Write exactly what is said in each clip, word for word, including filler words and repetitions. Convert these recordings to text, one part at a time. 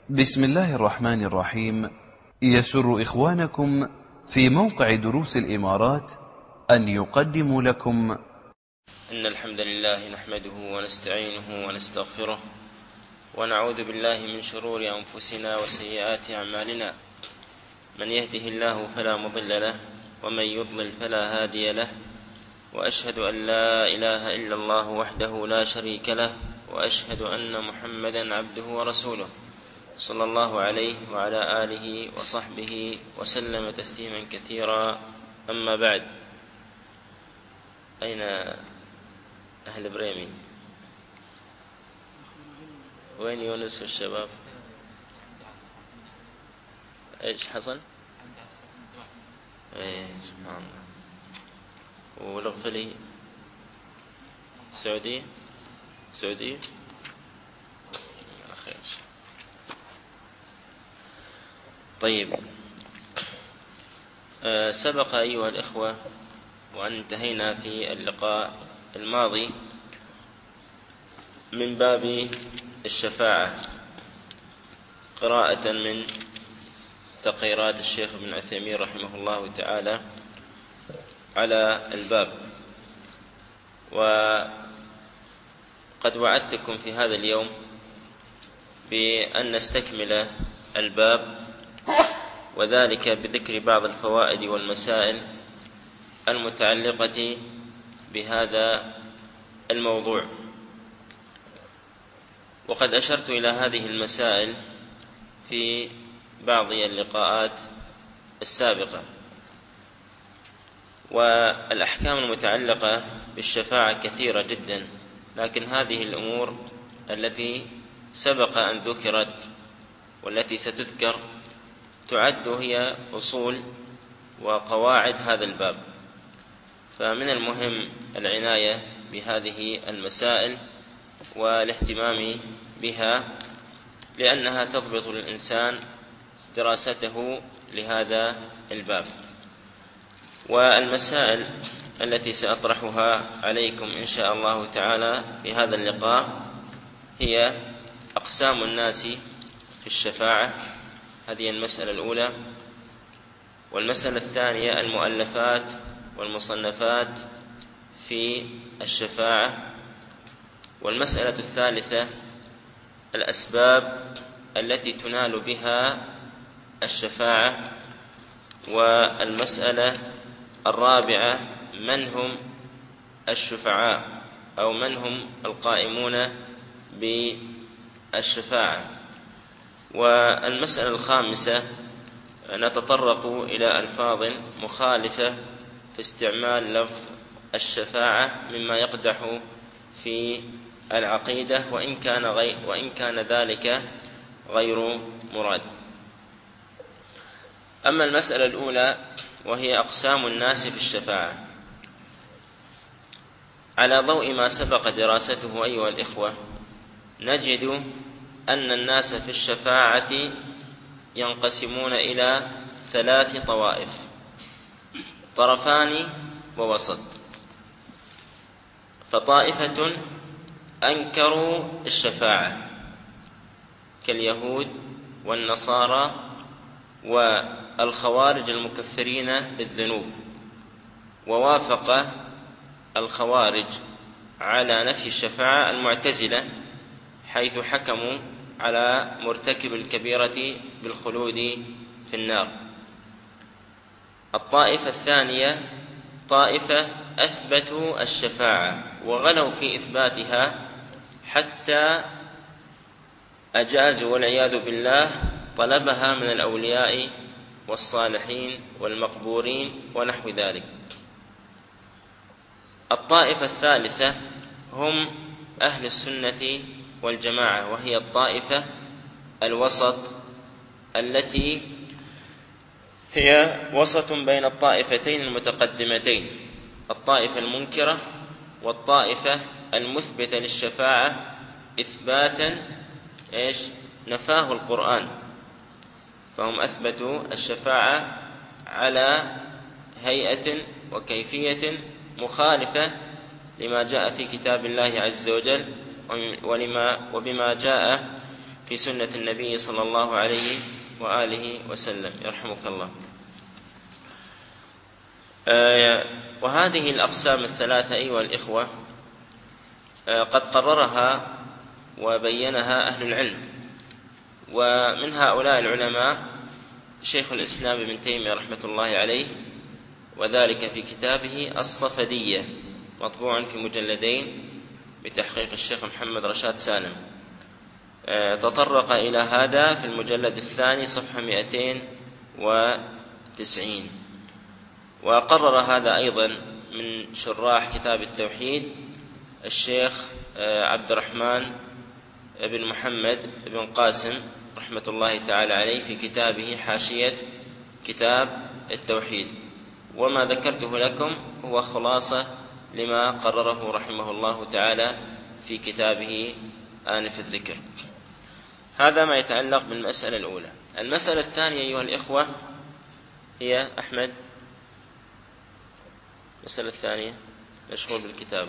بسم الله الرحمن الرحيم. يسر إخوانكم في موقع دروس الإمارات أن يقدموا لكم إن الحمد لله نحمده ونستعينه ونستغفره ونعوذ بالله من شرور أنفسنا وسيئات أعمالنا. من يهده الله فلا مضل له ومن يضلل فلا هادي له، وأشهد أن لا إله إلا الله وحده لا شريك له، وأشهد أن محمدا عبده ورسوله صلى الله عليه وعلى آله وصحبه وسلم تسليما كثيرا. أما بعد، أين أهل بريمي؟ وين يونس والشباب؟ إيش حصل؟ إيه سبحان الله. والغفلي سعودية سعودية خير. طيب، أه سبق أيها الإخوة وأن انتهينا في اللقاء الماضي من باب الشفاعة قراءة من تقريرات الشيخ ابن عثيمين رحمه الله تعالى على الباب. وقد وعدتكم في هذا اليوم بأن نستكمل الباب، وذلك بذكر بعض الفوائد والمسائل المتعلقة بهذا الموضوع. وقد أشرت إلى هذه المسائل في بعض اللقاءات السابقة. والأحكام المتعلقة بالشفاعة كثيرة جدا، لكن هذه الأمور التي سبق أن ذكرت والتي ستذكر تعد هي أصول وقواعد هذا الباب، فمن المهم العناية بهذه المسائل والاهتمام بها، لأنها تضبط للإنسان دراسته لهذا الباب. والمسائل التي سأطرحها عليكم إن شاء الله تعالى في هذا اللقاء هي أقسام الناس في الشفاعة، هذه المسألة الأولى. والمسألة الثانية المؤلفات والمصنفات في الشفاعة. والمسألة الثالثة الأسباب التي تنال بها الشفاعة. والمسألة الرابعة من هم الشفعاء أو من هم القائمون بالشفاعة. والمسألة الخامسة نتطرق إلى ألفاظ مخالفة في استعمال لفظ الشفاعة مما يقدح في العقيدة، وإن كان, غير وإن كان ذلك غير مراد. أما المسألة الأولى وهي أقسام الناس في الشفاعة، على ضوء ما سبق دراسته أيها الإخوة، نجد أن الناس في الشفاعة ينقسمون إلى ثلاث طوائف: طرفان ووسط. فطائفة أنكروا الشفاعة كاليهود والنصارى والخوارج المكفرين للذنوب، ووافق الخوارج على نفي الشفاعة المعتزلة، حيث حكموا على مرتكب الكبيرة بالخلود في النار. الطائفة الثانية طائفة أثبتوا الشفاعة وغلوا في إثباتها حتى أجازوا والعياذ بالله طلبها من الأولياء والصالحين والمقبورين ونحو ذلك. الطائفة الثالثة هم أهل السنة والجماعة، وهي الطائفة الوسط التي هي وسط بين الطائفتين المتقدمتين، الطائفة المنكرة والطائفة المثبتة للشفاعة إثباتا إيش نفاه القرآن. فهم أثبتوا الشفاعة على هيئة وكيفية مخالفة لما جاء في كتاب الله عز وجل ولما وبما جاء في سنة النبي صلى الله عليه وآله وسلم يرحمك الله. آه وهذه الأقسام الثلاثة أيها الإخوة آه قد قررها وبينها أهل العلم، ومن هؤلاء العلماء شيخ الإسلام ابن تيمية رحمة الله عليه، وذلك في كتابه الصفدية مطبوع في مجلدين بتحقيق الشيخ محمد رشاد سالم. تطرق إلى هذا في المجلد الثاني صفحة مئتين وتسعين. وقرر هذا أيضا من شراح كتاب التوحيد الشيخ عبد الرحمن بن محمد بن قاسم رحمة الله تعالى عليه في كتابه حاشية كتاب التوحيد. وما ذكرته لكم هو خلاصة لما قرره رحمه الله تعالى في كتابه آنف الذكر. هذا ما يتعلق بالمسألة الأولى. المسألة الثانية أيها الإخوة هي أحمد، المسألة الثانية مشغول بالكتابة.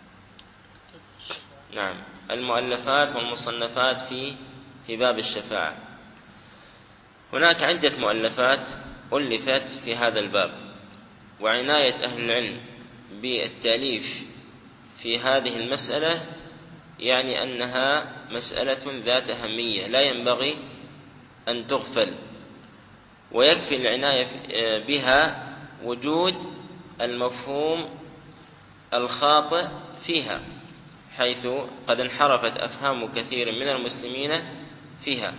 نعم، المؤلفات والمصنفات في في باب الشفاعة. هناك عدة مؤلفات ألفت في هذا الباب، وعناية أهل العلم بالتأليف في هذه المسألة يعني أنها مسألة ذات أهمية لا ينبغي أن تغفل، ويكفي العناية بها وجود المفهوم الخاطئ فيها، حيث قد انحرفت أفهام كثير من المسلمين فيها.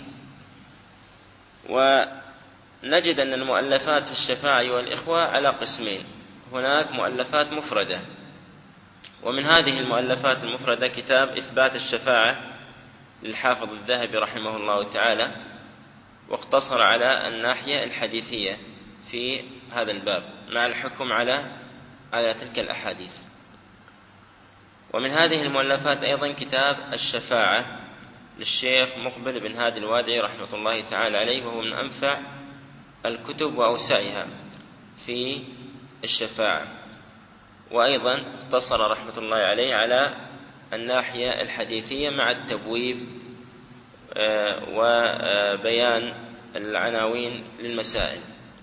ونجد أن المؤلفات في الشفاعة أيها الإخوة على قسمين. هناك مؤلفات مفردة، ومن هذه المؤلفات المفردة كتاب إثبات الشفاعة للحافظ الذهبي رحمه الله تعالى، واقتصر على الناحية الحديثية في هذا الباب مع الحكم على على تلك الأحاديث. ومن هذه المؤلفات أيضا كتاب الشفاعة للشيخ مقبل بن هادي الوادعي رحمة الله تعالى عليه، وهو من أنفع الكتب وأوسعها في الشفاعة. وأيضا اقتصر رحمة الله عليه على الناحية الحديثية مع التبويب وبيان العناوين للمسائل.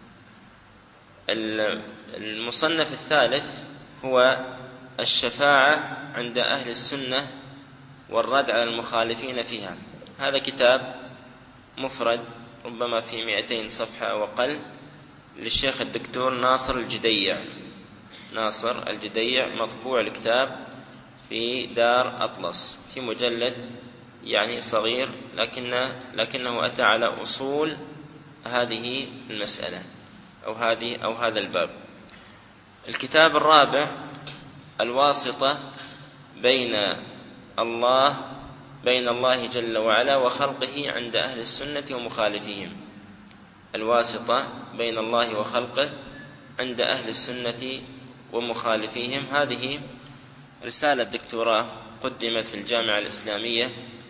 المصنف الثالث هو الشفاعة عند أهل السنة والرد على المخالفين فيها. هذا كتاب مفرد ربما في مئتين صفحة أو أقل للشيخ الدكتور ناصر الجديع ناصر الجديع مطبوع الكتاب في دار أطلس في مجلد يعني صغير، لكن لكنه أتى على أصول هذه المسألة أو هذه أو هذا الباب. الكتاب الرابع الواسطة بين الله بين الله جل وعلا وخلقه عند أهل السنة ومخالفيهم. الواسطة بين الله وخلقه عند أهل السنة ومخالفيهم. هذه رسالة دكتوراه قدمت في الجامعة الإسلامية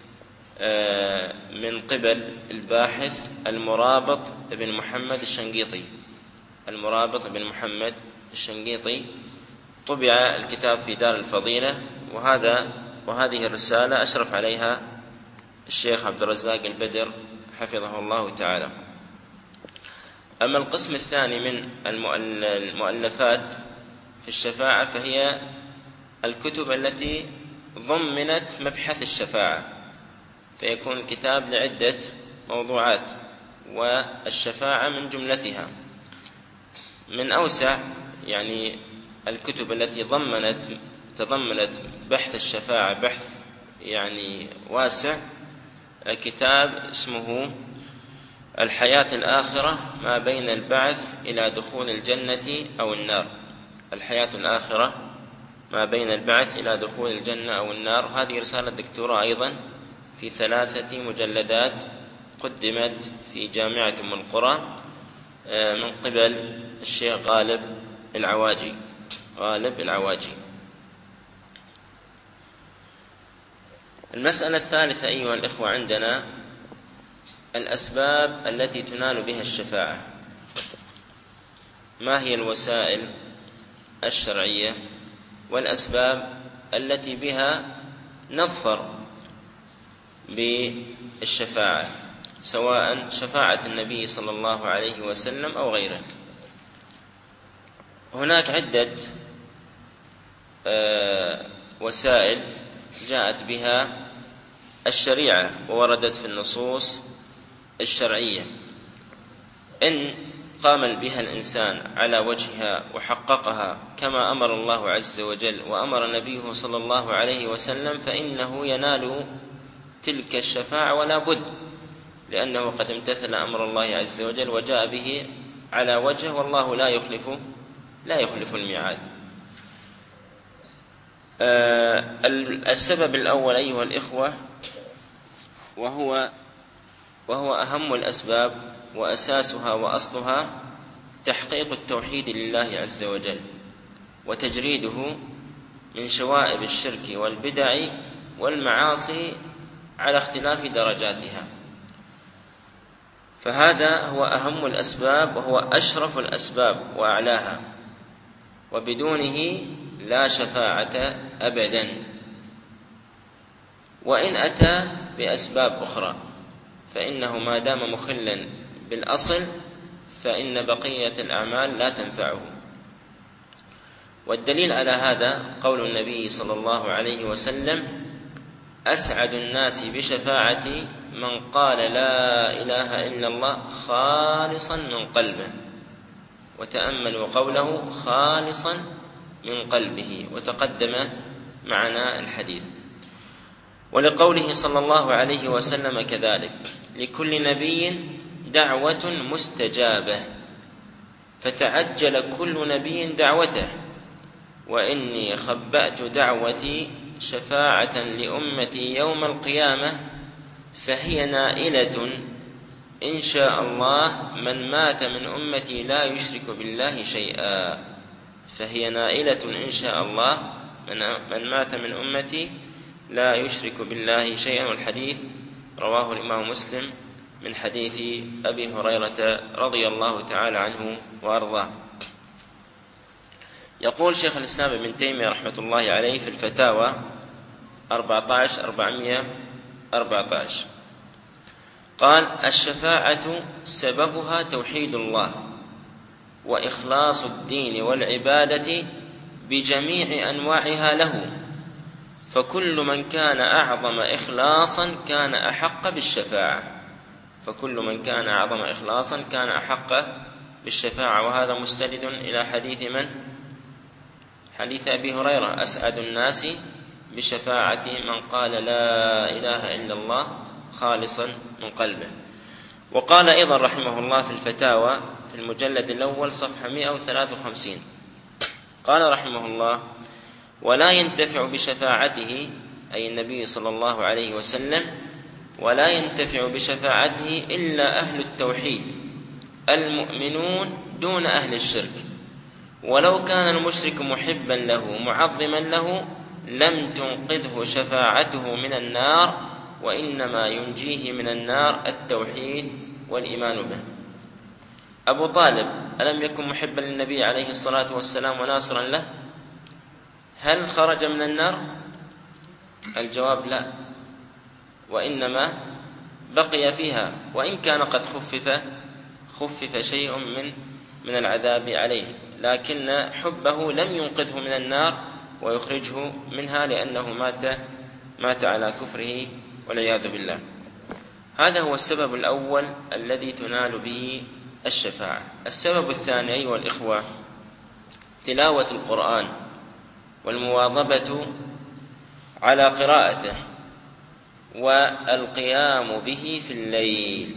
من قبل الباحث المرابط بن محمد الشنقيطي المرابط بن محمد الشنقيطي. طبع الكتاب في دار الفضيلة، وهذا وهذه الرسالة أشرف عليها الشيخ عبد الرزاق البدر حفظه الله تعالى. أما القسم الثاني من المؤلفات في الشفاعة فهي الكتب التي ضمنت مبحث الشفاعة، فيكون الكتاب لعدة موضوعات والشفاعة من جملتها. من أوسع يعني الكتب التي ضمنت تضمنت بحث الشفاعة بحث يعني واسع كتاب اسمه الحياة الآخرة ما بين البعث إلى دخول الجنة أو النار. الحياة الآخرة ما بين البعث إلى دخول الجنة أو النار. هذه رسالة دكتوراه أيضا في ثلاثة مجلدات قدمت في جامعة أم القرى من قبل الشيخ غالب العواجي غالب العواجي. المسألة الثالثة أيها الإخوة عندنا الأسباب التي تنال بها الشفاعة. ما هي الوسائل الشرعية والأسباب التي بها نظفر بالشفاعة، سواء شفاعة النبي صلى الله عليه وسلم أو غيره. هناك عدة وسائل جاءت بها الشريعة ووردت في النصوص الشرعية، إن قام بها الإنسان على وجهها وحققها كما أمر الله عز وجل وأمر نبيه صلى الله عليه وسلم فإنه ينال تلك الشفاعة ولا بد، لأنه قد امتثل أمر الله عز وجل وجاء به على وجهه، والله لا يخلف لا يخلف الميعاد. السبب الأول أيها الإخوة، وهو وهو أهم الأسباب وأساسها وأصلها، تحقيق التوحيد لله عز وجل وتجريده من شوائب الشرك والبدع والمعاصي على اختلاف درجاتها، فهذا هو أهم الأسباب وهو أشرف الأسباب وأعلاها، وبدونه لا شفاعة أبدا. وإن أتى بأسباب أخرى فإنه ما دام مخلا بالأصل فإن بقية الأعمال لا تنفعه. والدليل على هذا قول النبي صلى الله عليه وسلم: أسعد الناس بشفاعتي من قال لا إله إلا الله خالصا من قلبه. وتأملوا قوله خالصا من قلبه، وتقدم معنا الحديث. ولقوله صلى الله عليه وسلم كذلك: لكل نبي دعوة مستجابة، فتعجل كل نبي دعوته، وإني خبأت دعوتي شفاعة لأمتي يوم القيامة، فهي نائلة إن شاء الله من مات من أمتي لا يشرك بالله شيئا. فهي نائلة إن شاء الله من مات من أمتي لا يشرك بالله شيئا. والحديث رواه الإمام مسلم من حديث أبي هريرة رضي الله تعالى عنه وأرضاه. يقول شيخ الإسلام ابن تيمية رحمة الله عليه في الفتاوى أربعة عشر أربعمائة وأربعة عشر قال: الشفاعة سببها توحيد الله وإخلاص الدين والعبادة بجميع أنواعها له، فكل من كان أعظم إخلاصا كان أحق بالشفاعة فكل من كان أعظم إخلاصا كان أحق بالشفاعة. وهذا مستند إلى حديث من؟ حديث أبي هريرة: أسعد الناس بشفاعة من قال لا إله إلا الله خالصا من قلبه. وقال أيضا رحمه الله في الفتاوى في المجلد الأول صفحة مئة وثلاثة وخمسين قال رحمه الله: ولا ينتفع بشفاعته، أي النبي صلى الله عليه وسلم، ولا ينتفع بشفاعته إلا أهل التوحيد المؤمنون دون أهل الشرك، ولو كان المشرك محبا له معظما له لم تنقذه شفاعته من النار، وإنما ينجيه من النار التوحيد والإيمان به. أبو طالب ألم يكن محبا للنبي عليه الصلاة والسلام وناصرا له؟ هل خرج من النار؟ الجواب لا، وإنما بقي فيها، وإن كان قد خفف خفف شيء من من العذاب عليه، لكن حبه لم ينقذه من النار ويخرجه منها، لأنه مات مات على كفره والعياذ بالله. هذا هو السبب الأول الذي تنال به الشفاعة. السبب الثاني أيها الإخوة تلاوة القرآن والمواظبة على قراءته والقيام به في الليل.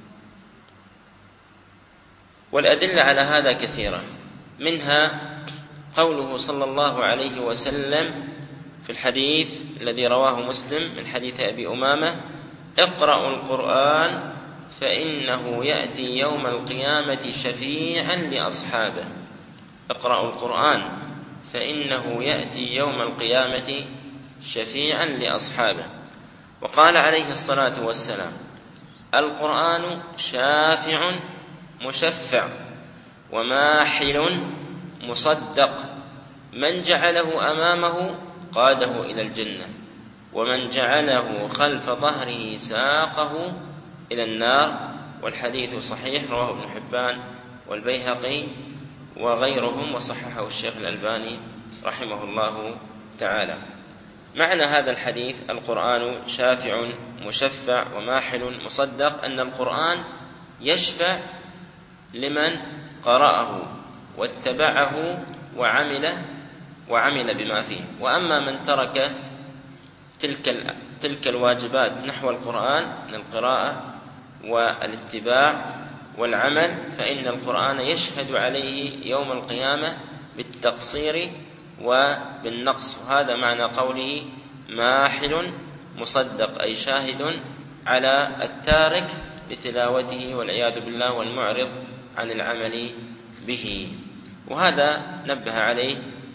والأدلة على هذا كثيرة، منها قوله صلى الله عليه وسلم في الحديث الذي رواه مسلم من حديث أبي أمامة: اقرأوا القرآن فإنه يأتي يوم القيامة شفيعا لأصحابه. اقرأوا القرآن فإنه يأتي يوم القيامة شفيعا لأصحابه. وقال عليه الصلاة والسلام: القرآن شافع مشفع وماحل مصدق، من جعله أمامه قاده إلى الجنة ومن جعله خلف ظهره ساقه إلى النار. والحديث صحيح، رواه ابن حبان والبيهقي وغيرهم، وصححه الشيخ الألباني رحمه الله تعالى. معنى هذا الحديث: القرآن شافع مشفع وماحل مصدق، أن القرآن يشفع لمن قرأه واتبعه وعمل وعمل بما فيه. وأما من ترك تلك تلك الواجبات نحو القرآن من القراءة والاتباع والعمل، فإن القرآن يشهد عليه يوم القيامة بالتقصير وبالنقص. وهذا معنى قوله ماحل مصدق، أي شاهد على التارك لتلاوته والعياذ بالله والمعرض عن العمل به. وهذا نبه عليه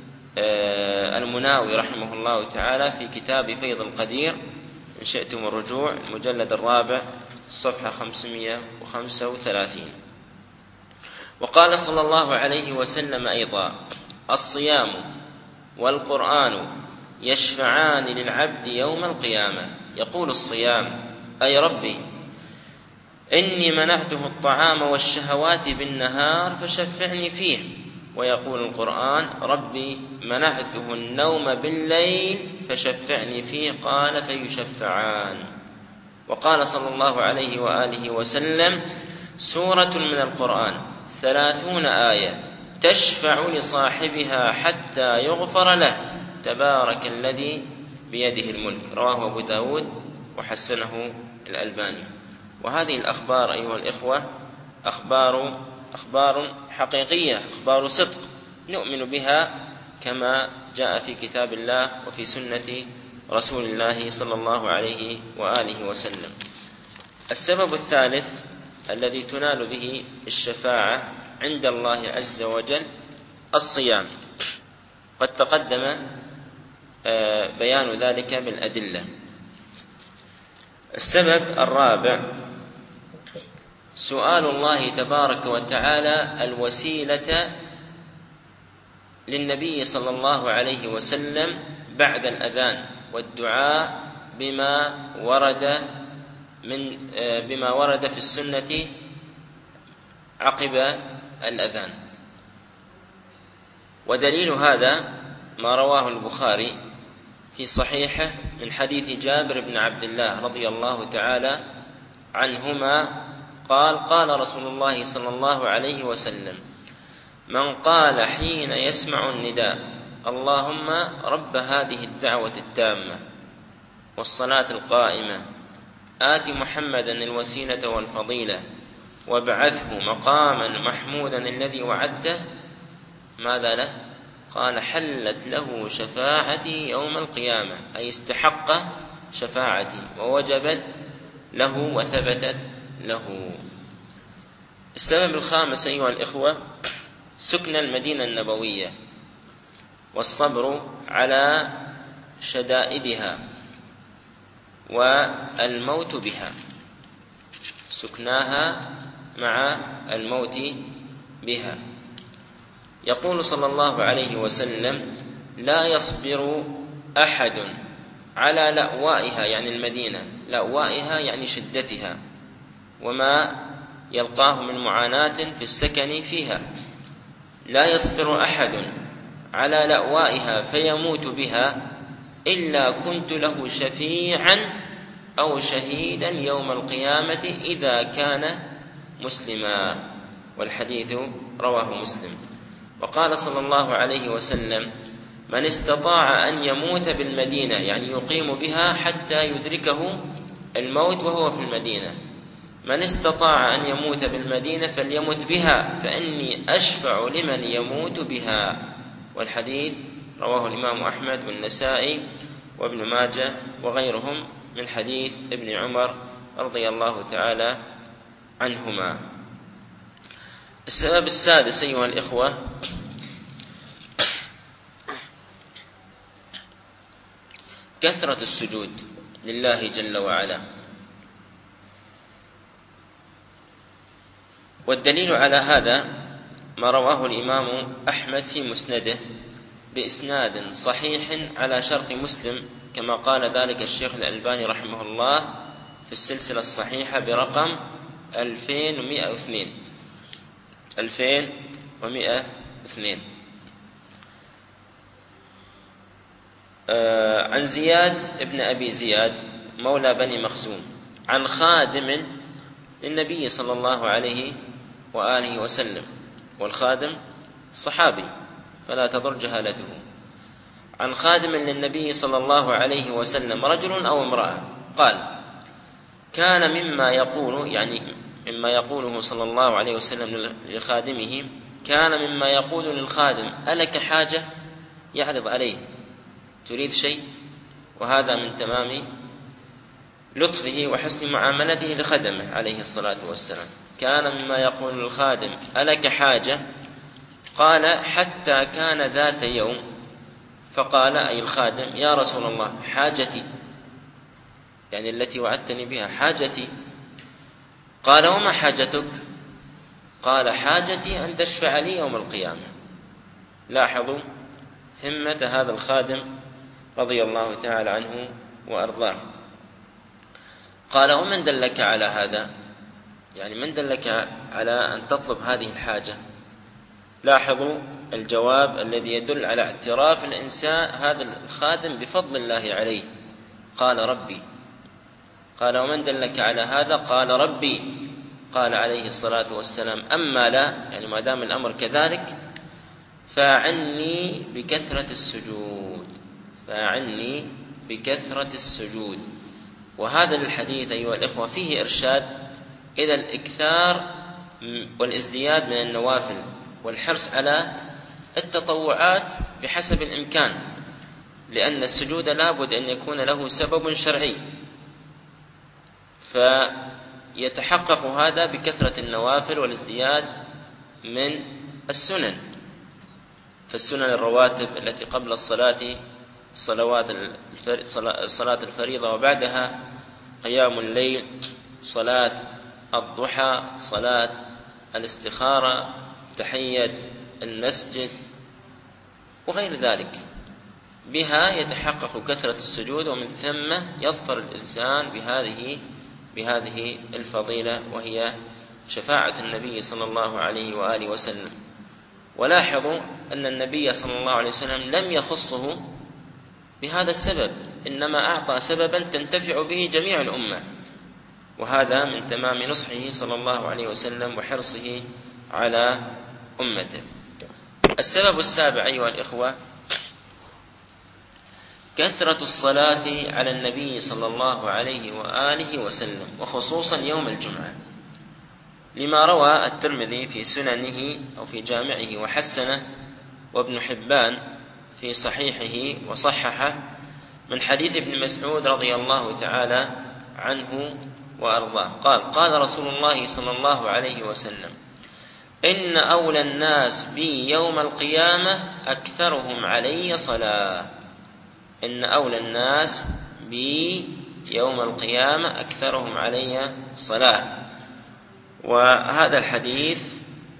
المناوي رحمه الله تعالى في كتاب فيض القدير، إن شئتم الرجوع، المجلد الرابع صفحة خمسمائة وخمسة وثلاثين. وقال صلى الله عليه وسلم أيضا: الصيام والقرآن يشفعان للعبد يوم القيامة. يقول الصيام: أي ربي إني منعته الطعام والشهوات بالنهار فشفعني فيه. ويقول القرآن: ربي منعته النوم بالليل فشفعني فيه. قال: فيشفعان. وقال صلى الله عليه وآله وسلم: سورة من القرآن ثلاثون آية تشفع لصاحبها حتى يغفر له، تبارك الذي بيده الملك. رواه أبو داود وحسنه الألباني. وهذه الأخبار أيها الإخوة أخبار أخبار حقيقية، أخبار صدق نؤمن بها كما جاء في كتاب الله وفي سنة رسول الله صلى الله عليه وآله وسلم. السبب الثالث الذي تنال به الشفاعة عند الله عز وجل الصيام. قد تقدم بيان ذلك بالأدلة. السبب الرابع سؤال الله تبارك وتعالى الوسيلة للنبي صلى الله عليه وسلم بعد الأذان، والدعاء بما ورد من بما ورد في السنة عقب الأذان. ودليل هذا ما رواه البخاري في صحيحه من حديث جابر بن عبد الله رضي الله تعالى عنهما قال: قال رسول الله صلى الله عليه وسلم: من قال حين يسمع النداء: اللهم رب هذه الدعوة التامة والصلاة القائمة آت محمدا الوسيلة والفضيلة وابعثه مقاما محمودا الذي وعدته، ماذا له؟ قال: حلت له شفاعتي يوم القيامة، أي استحق شفاعتي ووجبت له وثبتت له. السبب الخامس أيها الإخوة سكن المدينة النبوية والصبر على شدائدها والموت بها، سكناها مع الموت بها. يقول صلى الله عليه وسلم: لا يصبر أحد على لأوائها، يعني المدينة، لأوائها يعني شدتها وما يلقاه من معاناة في السكن فيها. لا يصبر أحد على لأوائها فيموت بها إلا كنت له شفيعا أو شهيدا يوم القيامة إذا كان مسلما. والحديث رواه مسلم. وقال صلى الله عليه وسلم: من استطاع أن يموت بالمدينة، يعني يقيم بها حتى يدركه الموت وهو في المدينة، من استطاع أن يموت بالمدينة فليمت بها فإني أشفع لمن يموت بها. والحديث رواه الإمام أحمد والنسائي وابن ماجه وغيرهم من حديث ابن عمر رضي الله تعالى عنهما. السبب السادس أيها الإخوة كثرة السجود لله جل وعلا. والدليل على هذا ما رواه الإمام أحمد في مسنده بإسناد صحيح على شرط مسلم كما قال ذلك الشيخ الألباني رحمه الله في السلسلة الصحيحة برقم ألفين ومئة واثنين ألفين ومئة واثنين. آه عن زياد ابن أبي زياد مولى بني مخزوم عن خادم للنبي صلى الله عليه وآله وسلم، والخادم صحابي فلا تضر جهالته، عن خادم للنبي صلى الله عليه وسلم رجل أو امرأة قال: كان مما يقول، يعني مما يقوله صلى الله عليه وسلم لخادمه، كان مما يقول للخادم: ألك حاجة؟ يعرض عليه: تريد شيء؟ وهذا من تمام لطفه وحسن معاملته لخدمه عليه الصلاة والسلام. كان مما يقول للخادم: ألك حاجة؟ قال: حتى كان ذات يوم فقال، أي الخادم: يا رسول الله، حاجتي، يعني التي وعدتني بها، حاجتي. قال: وما حاجتك؟ قال: حاجتي أن تشفع لي يوم القيامة. لاحظوا همة هذا الخادم رضي الله تعالى عنه وأرضاه. قال: ومن دلك على هذا؟ يعني من دلك على أن تطلب هذه الحاجة؟ لاحظوا الجواب الذي يدل على اعتراف الإنسان هذا الخادم بفضل الله عليه. قال: ربي. قال: ومن دلك على هذا؟ قال: ربي. قال عليه الصلاة والسلام: أما لا، يعني ما دام الأمر كذلك، فاعني بكثرة السجود، فاعني بكثرة السجود. وهذا الحديث أيها الإخوة فيه إرشاد إلى الإكثار والازدياد من النوافل والحرص على التطوعات بحسب الإمكان، لأن السجود لابد أن يكون له سبب شرعي، فيتحقق هذا بكثرة النوافل والازدياد من السنن. فالسنن الرواتب التي قبل الصلاة، صلوات صلاة الفريضة وبعدها، قيام الليل، صلاة الضحى، صلاة الاستخارة، تحية المسجد وغير ذلك، بها يتحقق كثرة السجود، ومن ثم يظفر الإنسان بهذه بهذه الفضيلة، وهي شفاعة النبي صلى الله عليه وآله وسلم. ولاحظوا أن النبي صلى الله عليه وسلم لم يخصه بهذا السبب، إنما أعطى سببا تنتفع به جميع الأمة، وهذا من تمام نصحه صلى الله عليه وسلم وحرصه على أمته. السبب السابع أيها الإخوة كثرة الصلاة على النبي صلى الله عليه وآله وسلم، وخصوصا يوم الجمعة، لما روى الترمذي في سننه أو في جامعه وحسنه، وابن حبان في صحيحه وصححه، من حديث ابن مسعود رضي الله تعالى عنه وأرضاه قال: قال رسول الله صلى الله عليه وسلم: إن أولى الناس بي يوم القيامة أكثرهم علي صلاة. إن أولى الناس بي يوم القيامة أكثرهم علي صلاة. وهذا الحديث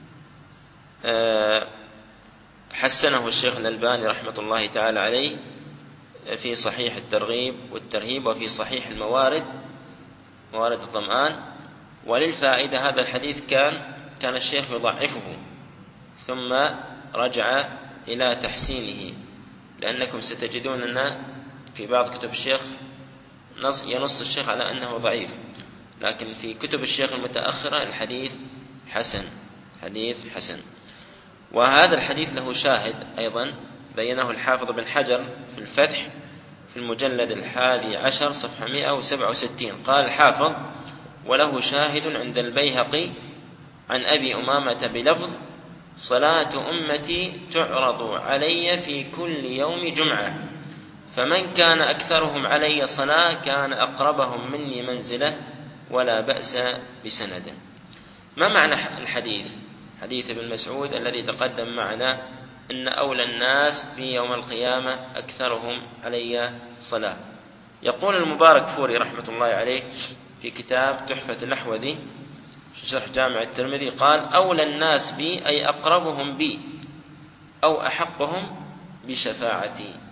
حسنه الشيخ الألباني رحمة الله تعالى عليه في صحيح الترغيب والترهيب، وفي صحيح الموارد، موارد الظمآن. وللفائدة هذا الحديث كان كان الشيخ يضعفه ثم رجع إلى تحسينه، لأنكم ستجدون أن في بعض كتب الشيخ نص ينص الشيخ على أنه ضعيف، لكن في كتب الشيخ المتأخرة الحديث حسن، حديث حسن. وهذا الحديث له شاهد أيضا بينه الحافظ بن حجر في الفتح في المجلد الحادي عشر صفحة مئة وسبعة وستين. قال الحافظ: وله شاهد عند البيهقي عن أبي أمامة بلفظ: صلاة أمتي تعرض علي في كل يوم جمعة، فمن كان أكثرهم علي صلاة كان أقربهم مني منزلة، ولا بأس بسنده. ما معنى الحديث؟ حديث ابن مسعود الذي تقدم معنا: إن أولى الناس بي يوم القيامة أكثرهم علي صلاة. يقول المبارك فوري رحمة الله عليه في كتاب تحفة الأحوذي في شرح جامع الترمذي قال: أولى الناس بي أي أقربهم بي أو أحقهم بشفاعتي.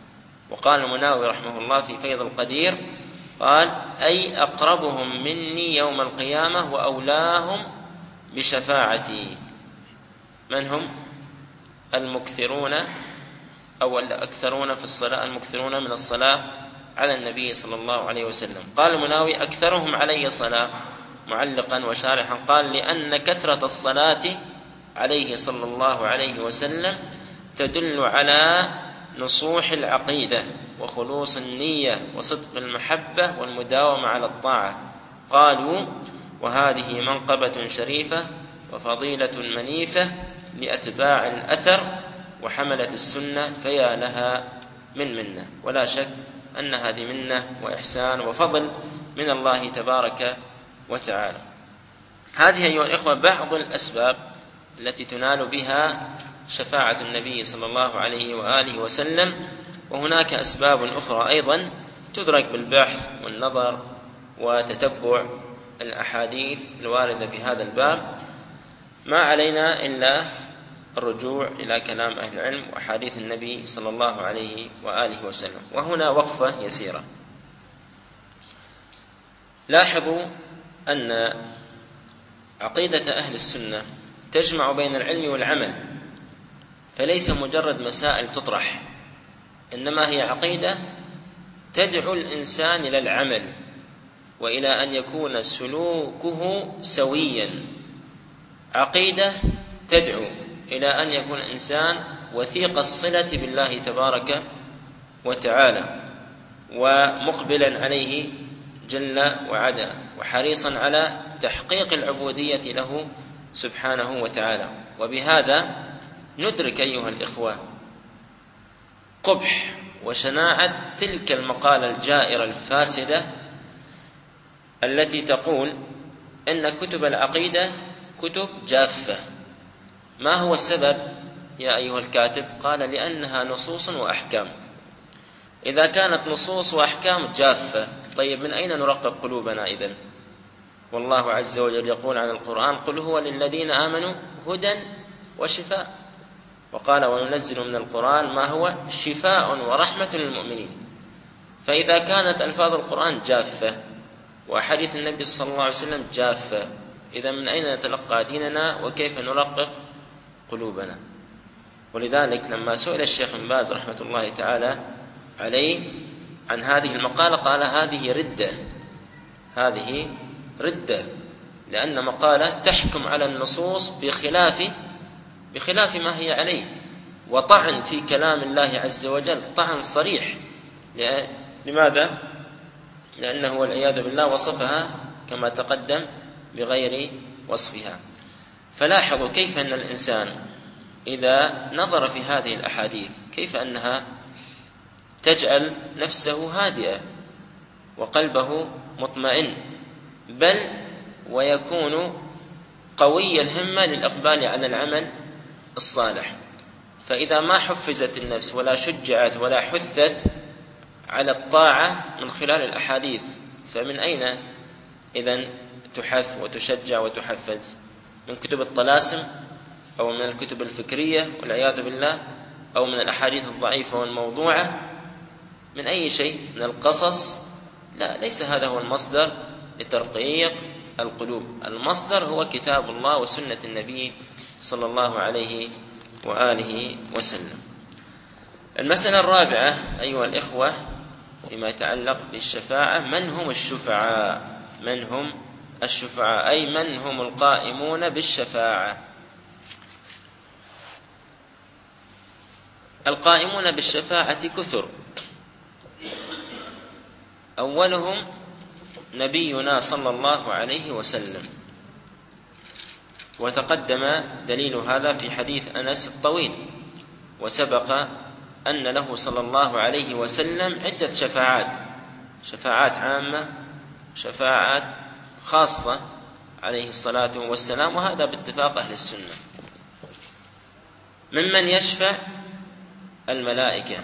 وقال المناوي رحمه الله في فيض القدير قال: أي أقربهم مني يوم القيامة وأولاهم بشفاعتي. من هم؟ المكثرون أو الأكثرون في الصلاة، المكثرون من الصلاة على النبي صلى الله عليه وسلم. قال المناوي: أكثرهم علي صلاة، معلقا وشارحا قال: لأن كثرة الصلاة عليه صلى الله عليه وسلم تدل على نصوح العقيدة وخلوص النية وصدق المحبة والمداومة على الطاعة. قالوا: وهذه منقبة شريفة وفضيلة منيفة لأتباع الأثر وحملة السنة، فيا لها من منة. ولا شك أن هذه منة وإحسان وفضل من الله تبارك وتعالى. هذه أيها الإخوة بعض الأسباب التي تنال بها شفاعة النبي صلى الله عليه وآله وسلم، وهناك أسباب أخرى أيضا تدرك بالبحث والنظر وتتبع الأحاديث الواردة في هذا الباب. ما علينا إلا الرجوع إلى كلام أهل العلم وأحاديث النبي صلى الله عليه وآله وسلم. وهنا وقفة يسيرة. لاحظوا أن عقيدة أهل السنة تجمع بين العلم والعمل، فليس مجرد مسائل تطرح، إنما هي عقيدة تدعو الإنسان إلى العمل وإلى أن يكون سلوكه سويا. عقيدة تدعو إلى أن يكون الإنسان وثيق الصلة بالله تبارك وتعالى، ومقبلا عليه جل وعلا، وحريصا على تحقيق العبودية له سبحانه وتعالى. وبهذا ندرك أيها الإخوة قبح وشناعة تلك المقالة الجائرة الفاسدة التي تقول إن كتب العقيدة كتب جافة. ما هو السبب يا أيها الكاتب؟ قال: لأنها نصوص وأحكام. إذا كانت نصوص وأحكام جافة، طيب من أين نرقق قلوبنا إذن؟ والله عز وجل يقول عن القرآن: قل هو للذين آمنوا هدى وشفاء. وقال: وننزل من القرآن ما هو شفاء ورحمة للمؤمنين. فإذا كانت ألفاظ القرآن جافة وأحاديث النبي صلى الله عليه وسلم جافة، إذا من أين نتلقى ديننا وكيف نرقق قلوبنا؟ ولذلك لما سئل الشيخ بن باز رحمة الله تعالى عليه عن هذه المقالة قال: هذه ردة، هذه ردة، لأن مقالة تحكم على النصوص بخلاف بخلاف ما هي عليه، وطعن في كلام الله عز وجل طعن صريح. لماذا؟ لأنه والعياذ بالله وصفها كما تقدم بغير وصفها. فلاحظوا كيف أن الإنسان إذا نظر في هذه الأحاديث كيف أنها تجعل نفسه هادئة وقلبه مطمئن، بل ويكون قوي الهمة للإقبال على العمل الصالح. فإذا ما حفزت النفس ولا شجعت ولا حثت على الطاعة من خلال الأحاديث، فمن أين إذن تحث وتشجع وتحفز؟ من كتب الطلاسم أو من الكتب الفكرية والعياذ بالله، أو من الأحاديث الضعيفة والموضوعة؟ من أي شيء؟ من القصص؟ لا، ليس هذا هو المصدر لترقيق القلوب. المصدر هو كتاب الله وسنة النبي صلى الله عليه وآله وسلم. المسألة الرابعة أيها الإخوة فيما يتعلق بالشفاعة: من هم الشفعاء؟ من هم الشفعاء؟ أي من هم القائمون بالشفاعة؟ القائمون بالشفاعة كثر، أولهم نبينا صلى الله عليه وسلم، وتقدم دليل هذا في حديث أنس الطويل، وسبق أن له صلى الله عليه وسلم عدة شفاعات، شفاعات عامة، شفاعات خاصة عليه الصلاة والسلام، وهذا باتفاق أهل السنة. ممن يشفع الملائكة،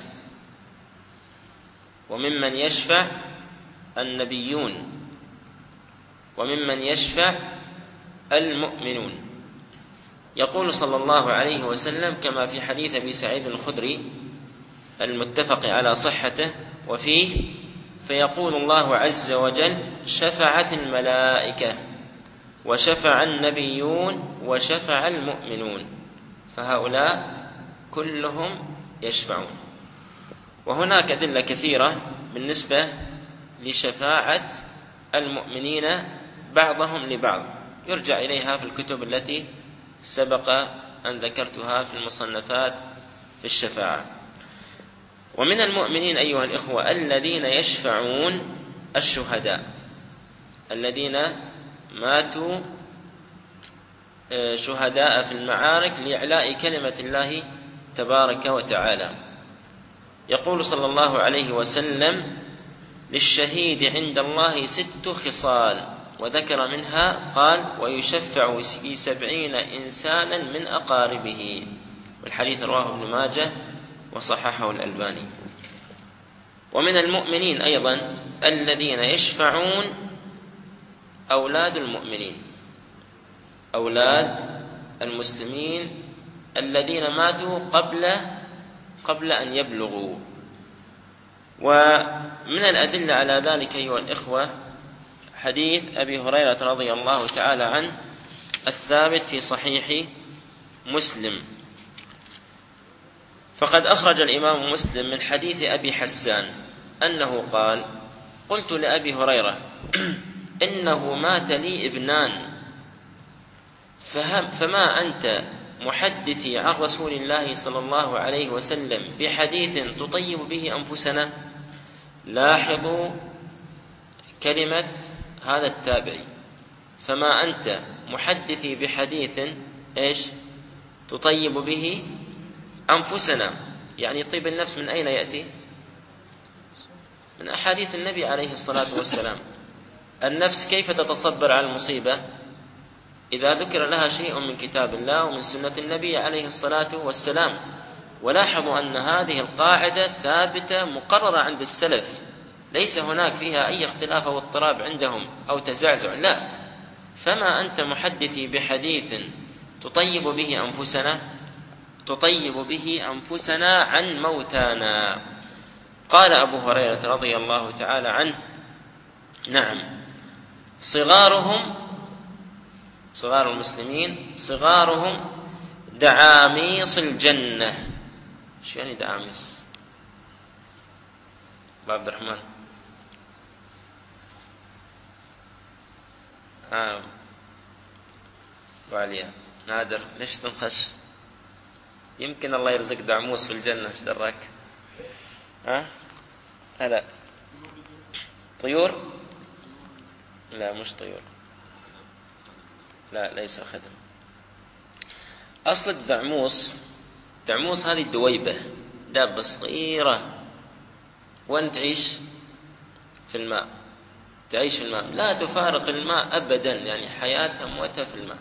وممن يشفع النبيون، وممن يشفع المؤمنون. يقول صلى الله عليه وسلم كما في حديث أبي سعيد الخدري: المتفق على صحته وفيه: فيقول الله عز وجل: شفعت الملائكة وشفع النبيون وشفع المؤمنون، فهؤلاء كلهم يشفعون. وهناك أدلة كثيرة بالنسبة لشفاعة المؤمنين بعضهم لبعض، يرجع إليها في الكتب التي سبق أن ذكرتها في المصنفات في الشفاعة. ومن المؤمنين أيها الإخوة الذين يشفعون الشهداء الذين ماتوا شهداء في المعارك لإعلاء كلمة الله تبارك وتعالى. يقول صلى الله عليه وسلم: للشهيد عند الله ست خصال، وذكر منها قال: ويشفع في سبعين إنسانا من أقاربه، والحديث رواه ابن ماجه وصححه الألباني. ومن المؤمنين أيضا الذين يشفعون أولاد المؤمنين، أولاد المسلمين الذين ماتوا قبل قبل أن يبلغوا. ومن الأدلة على ذلك أيها الإخوة حديث أبي هريرة رضي الله تعالى عنه الثابت في صحيح مسلم، فقد أخرج الإمام مسلم من حديث أبي حسان أنه قال: قلت لأبي هريرة: إنه مات لي ابنان، فما أنت محدثي عن رسول الله صلى الله عليه وسلم بحديث تطيب به أنفسنا؟ لاحظوا كلمة هذا التابعي: فما أنت محدثي بحديث إيش تطيب به أنفسنا. يعني طيب النفس من أين يأتي؟ من أحاديث النبي عليه الصلاة والسلام. النفس كيف تتصبر على المصيبة؟ إذا ذكر لها شيء من كتاب الله ومن سنة النبي عليه الصلاة والسلام. ولاحظوا أن هذه القاعدة ثابتة مقررة عند السلف، ليس هناك فيها أي اختلاف أو اضطراب عندهم أو تزعزع، لا. فما أنت محدثي بحديث تطيب به أنفسنا تطيب به أنفسنا عن موتانا. قال أبو هريرة رضي الله تعالى عنه: نعم، صغارهم صغار المسلمين صغارهم دعاميص الجنة. شو يعني دعاميص؟ عبد الرحمن آه. وعليا نادر، ليش تنخش؟ يمكن الله يرزق دعموس في الجنة، ايش دراك؟ ها؟ هلا طيور؟ لا مش طيور، لا ليس خدم. أصل الدعموس دعموس هذه الدويبة، دابة صغيرة، وين تعيش؟ في الماء، تعيش في الماء، لا تفارق الماء أبدا، يعني حياتها موتها في الماء.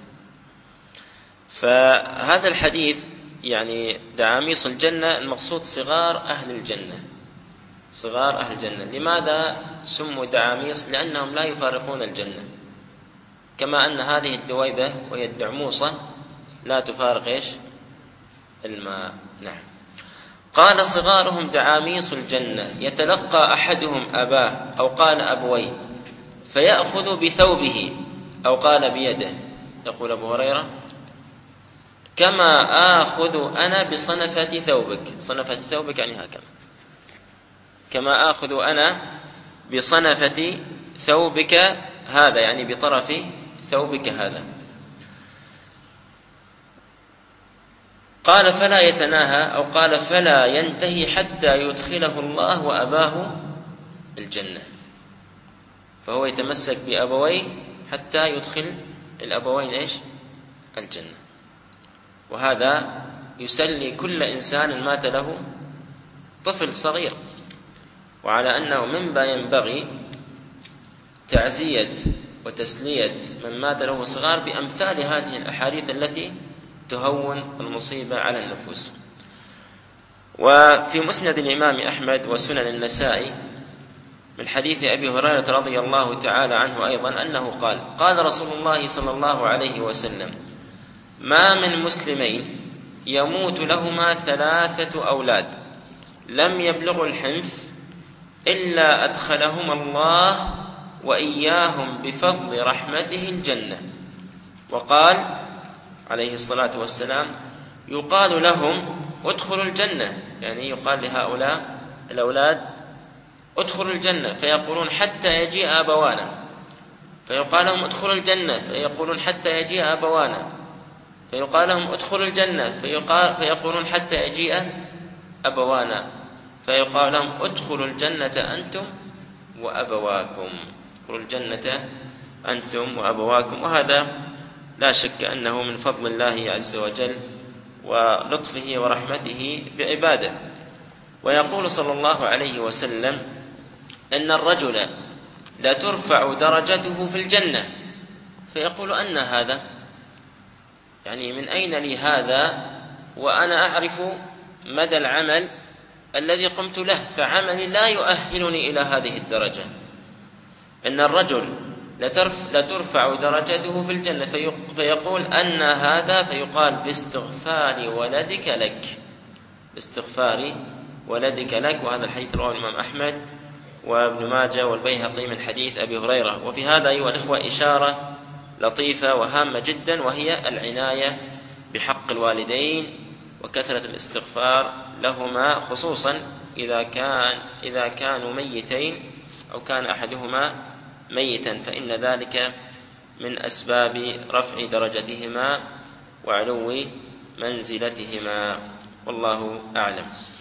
فهذا الحديث يعني دعاميص الجنة المقصود صغار أهل الجنة، صغار أهل الجنة. لماذا سموا دعاميص؟ لأنهم لا يفارقون الجنة، كما أن هذه الدويبة وهي الدعموصة لا تفارق إيش؟ الماء. نعم. قال: صغارهم دعاميص الجنة، يتلقى أحدهم أباه أو قال أبويه فيأخذ بثوبه أو قال بيده. يقول أبو هريرة: كما آخذ أنا بصنفة ثوبك. صنفة ثوبك يعني هكذا، كما آخذ أنا بصنفة ثوبك هذا، يعني بطرف ثوبك هذا. قال: فلا يتناهى أو قال فلا ينتهي حتى يدخله الله وأباه الجنة. فهو يتمسك بأبويه حتى يدخل الأبوين إيش؟ الجنة. وهذا يسلي كل إنسان مات له طفل صغير، وعلى أنه مما ينبغي تعزية وتسلية من مات له صغار بأمثال هذه الأحاديث التي تهون المصيبة على النفوس. وفي مسند الإمام أحمد وسنن النسائي من حديث أبي هريرة رضي الله تعالى عنه أيضا أنه قال: قال رسول الله صلى الله عليه وسلم: ما من مسلمين يموت لهما ثلاثة أولاد لم يبلغوا الحنث إلا أدخلهم الله وإياهم بفضل رحمته الجنة. وقال عليه الصلاة والسلام: يقال لهم ادخلوا الجنة، يعني يقال لهؤلاء الأولاد ادخلوا الجنة، فيقولون حتى يجيء أبوانا، فيقال لهم ادخلوا الجنة فيقولون حتى يجيء أبوانا، فيقال لهم ادخلوا الجنة فيقولون حتى يجيء أبوانا، فيقال لهم ادخلوا الجنة أنتم وأبواكم، ادخلوا الجنة أنتم وأبواكم. وهذا لا شك أنه من فضل الله عز وجل ولطفه ورحمته بعباده. ويقول صلى الله عليه وسلم إن الرجل لا ترفع درجته في الجنة، فيقول: أن هذا؟ يعني من أين لي هذا وأنا أعرف مدى العمل الذي قمت له، فعملي لا يؤهلني إلى هذه الدرجة. إن الرجل لا ترفع درجته في الجنة، فيقول: أن هذا؟ فيقال: باستغفار ولدك لك، باستغفار ولدك لك. وهذا الحديث رواه الإمام أحمد وابن ماجه والبيهقي من حديث أبي هريرة. وفي هذا أيها الإخوة إشارة لطيفة وهامة جدا، وهي العناية بحق الوالدين وكثرة الاستغفار لهما، خصوصا إذا كان إذا كانوا ميتين أو كان أحدهما ميتا، فإن ذلك من أسباب رفع درجتهما وعلو منزلتهما، والله أعلم.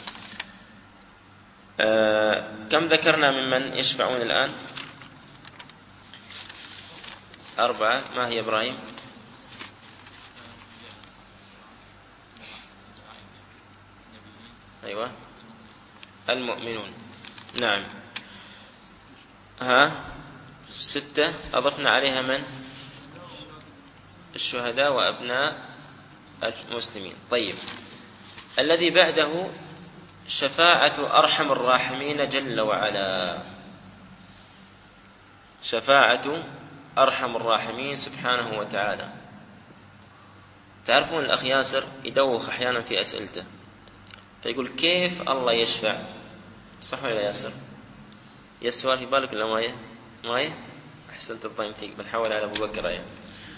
آه كم ذكرنا ممن يشفعون الآن؟ أربعة. ما هي إبراهيم؟ أيوة، المؤمنون. نعم. ها ستة أضفنا عليها من؟ الشهداء وأبناء المسلمين. طيب، الذي بعده شفاعة أرحم الراحمين جل وعلا. شفاعة أرحم الراحمين سبحانه وتعالى. تعرفون الأخ ياسر يدوخ أحيانا في أسئلته، فيقول: كيف الله يشفع؟ صح ولا ياسر؟ يا السؤال في بالك ولا مايه؟ مايه؟ أحسنت الظن فيك. بنحول على أبو بكر. أيه.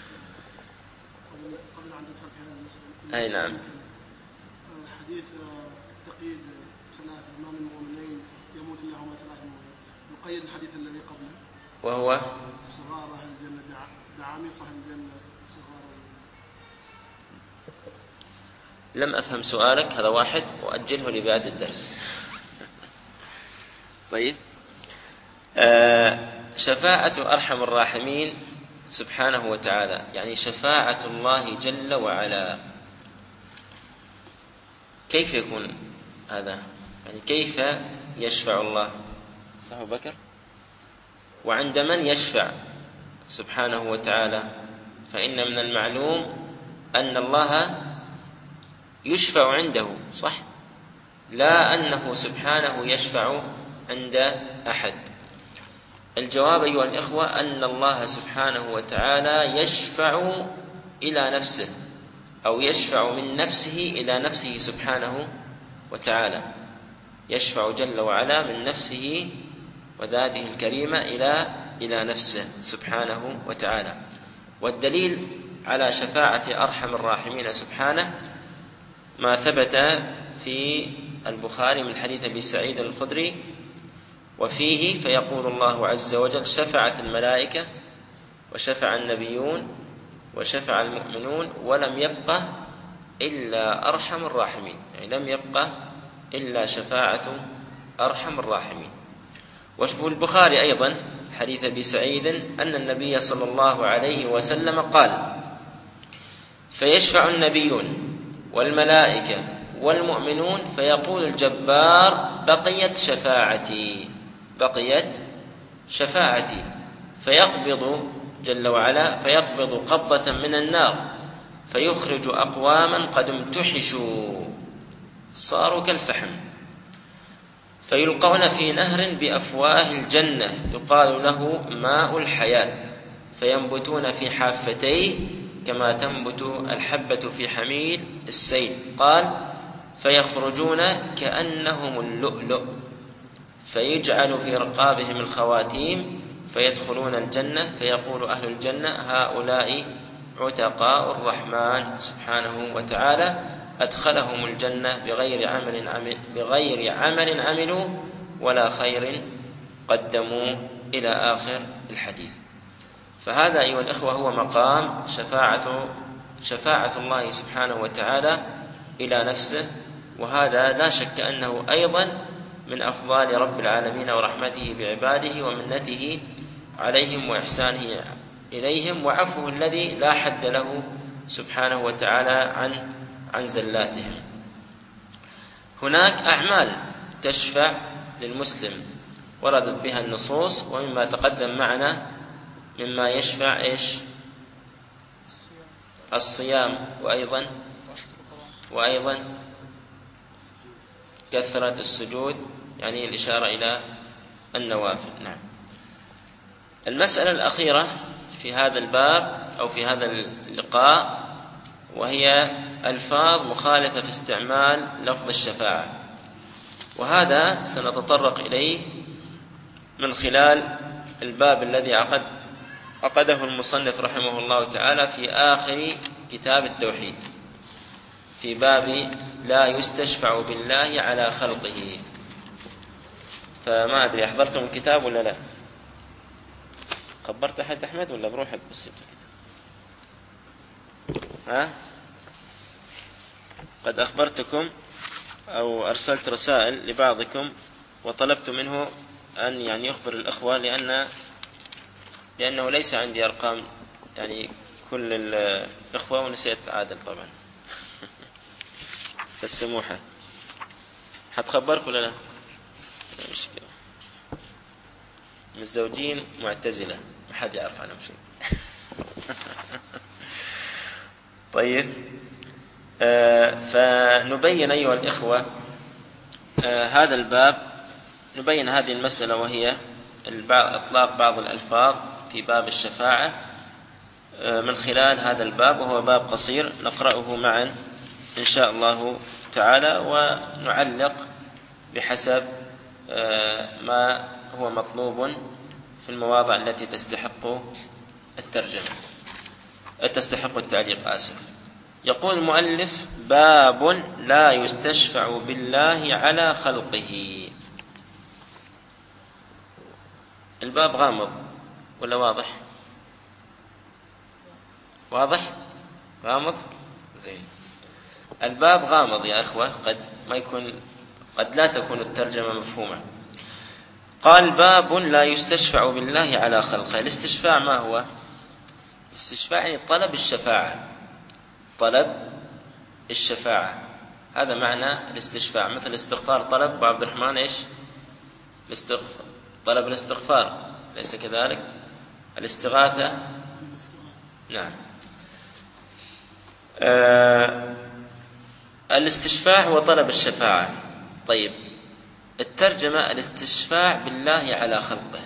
قبل أن ندخل في هذا المسألة، أي نعم. حديث تقييد ثلاثة ما من مؤمنين يموت إلا هما ثلاثة مؤمنين، يقيد الحديث الذي قبله وهو صغار أهل الجنة دعامي صاحب الجنة صغار. لم أفهم سؤالك، هذا واحد، وأجله لبعد الدرس. طيب، آه شفاعة أرحم الراحمين سبحانه وتعالى، يعني شفاعة الله جل وعلا. كيف يكون هذا؟ يعني كيف يشفع الله؟ صح أبو بكر؟ وعند من يشفع سبحانه وتعالى؟ فإن من المعلوم أن الله يشفع عنده، صح؟ لا أنه سبحانه يشفع عند أحد. الجواب أيها الإخوة أن الله سبحانه وتعالى يشفع إلى نفسه، أو يشفع من نفسه إلى نفسه سبحانه وتعالى. يشفع جل وعلا من نفسه وذاته الكريمة إلى إلى نفسه سبحانه وتعالى. والدليل على شفاعة أرحم الراحمين سبحانه ما ثبت في البخاري من حديث أبي سعيد الخدري، وفيه: فيقول الله عز وجل: شفعت الملائكة وشفع النبيون وشفع المؤمنون ولم يبق إلا أرحم الراحمين، يعني لم يبق إلا شفاعة أرحم الراحمين. وفي البخاري أيضا حديث أبي سعيد أن النبي صلى الله عليه وسلم قال: فيشفع النبيون والملائكة والمؤمنون فيقول الجبار: بقيت شفاعتي، بقيت شفاعتي، فيقبض جل وعلا فيقبض قبضة من النار فيخرج أقواما قد امتحشوا صاروا كالفحم، فيلقون في نهر بأفواه الجنة يقال له ماء الحياة، فينبتون في حافتيه كما تنبت الحبة في حميل السيل. قال: فيخرجون كأنهم اللؤلؤ فيجعل في رقابهم الخواتيم فيدخلون الجنة فيقول أهل الجنة هؤلاء عتقاء الرحمن سبحانه وتعالى أدخلهم الجنة بغير عمل عمل بغير عمل عملوا ولا خير قدموه إلى آخر الحديث. فهذا أيها الإخوة هو مقام شفاعة شفاعة الله سبحانه وتعالى إلى نفسه، وهذا لا شك أنه أيضا من أفضال رب العالمين ورحمته بعباده ومنته عليهم وإحسانه إليهم وعفوه الذي لا حد له سبحانه وتعالى عن عن زلاتهم. هناك أعمال تشفع للمسلم وردت بها النصوص، ومما تقدم معنا مما يشفع إيش؟ الصيام، وأيضا وأيضا كثرة السجود، يعني الإشارة إلى النوافل. نعم. المسألة الأخيرة في هذا الباب أو في هذا اللقاء وهي ألفاظ مخالفة في استعمال لفظ الشفاعة، وهذا سنتطرق إليه من خلال الباب الذي عقد عقده المصنف رحمه الله تعالى في آخر كتاب التوحيد، في باب لا يستشفع بالله على خلقه. فما أدري أحضرتم الكتاب ولا لا؟ خبرت أحد أحمد ولا بروحك بس جبت الكتاب؟ ها؟ قد أخبرتكم أو أرسلت رسائل لبعضكم وطلبت منه أن يعني يخبر الأخوة، لأن لأنه ليس عندي أرقام يعني كل الأخوة، ونسيت عادل طبعا. السموحة حتخبرك ولا لا؟ مشكلة، متزوجين معتزلة ما حد يعرف عنهم شيء. طيب، آه فنبين أيها الإخوة آه هذا الباب، نبين هذه المسألة وهي إطلاق بعض الألفاظ في باب الشفاعة آه من خلال هذا الباب، وهو باب قصير نقرأه معا إن شاء الله تعالى، ونعلق بحسب آه ما هو مطلوب في المواضع التي تستحق الترجمة تستحق التعليق آسف. يقول المؤلف: باب لا يستشفع بالله على خلقه. الباب غامض ولا واضح؟ واضح؟ غامض؟ زين. الباب غامض يا أخوة، قد ما يكون قد لا تكون الترجمة مفهومة. قال: باب لا يستشفع بالله على خلقه. الاستشفاع ما هو؟ الاستشفاع يعني طلب الشفاعة، طلب الشفاعة، هذا معنى الاستشفاع. مثل الاستغفار، طلب أبو عبد الرحمن إيش؟ الاستغفار، طلب الاستغفار، ليس كذلك؟ الاستغاثة، نعم. آه الاستشفاع هو طلب الشفاعة. طيب، الترجمة: الاستشفاع بالله على خلقه.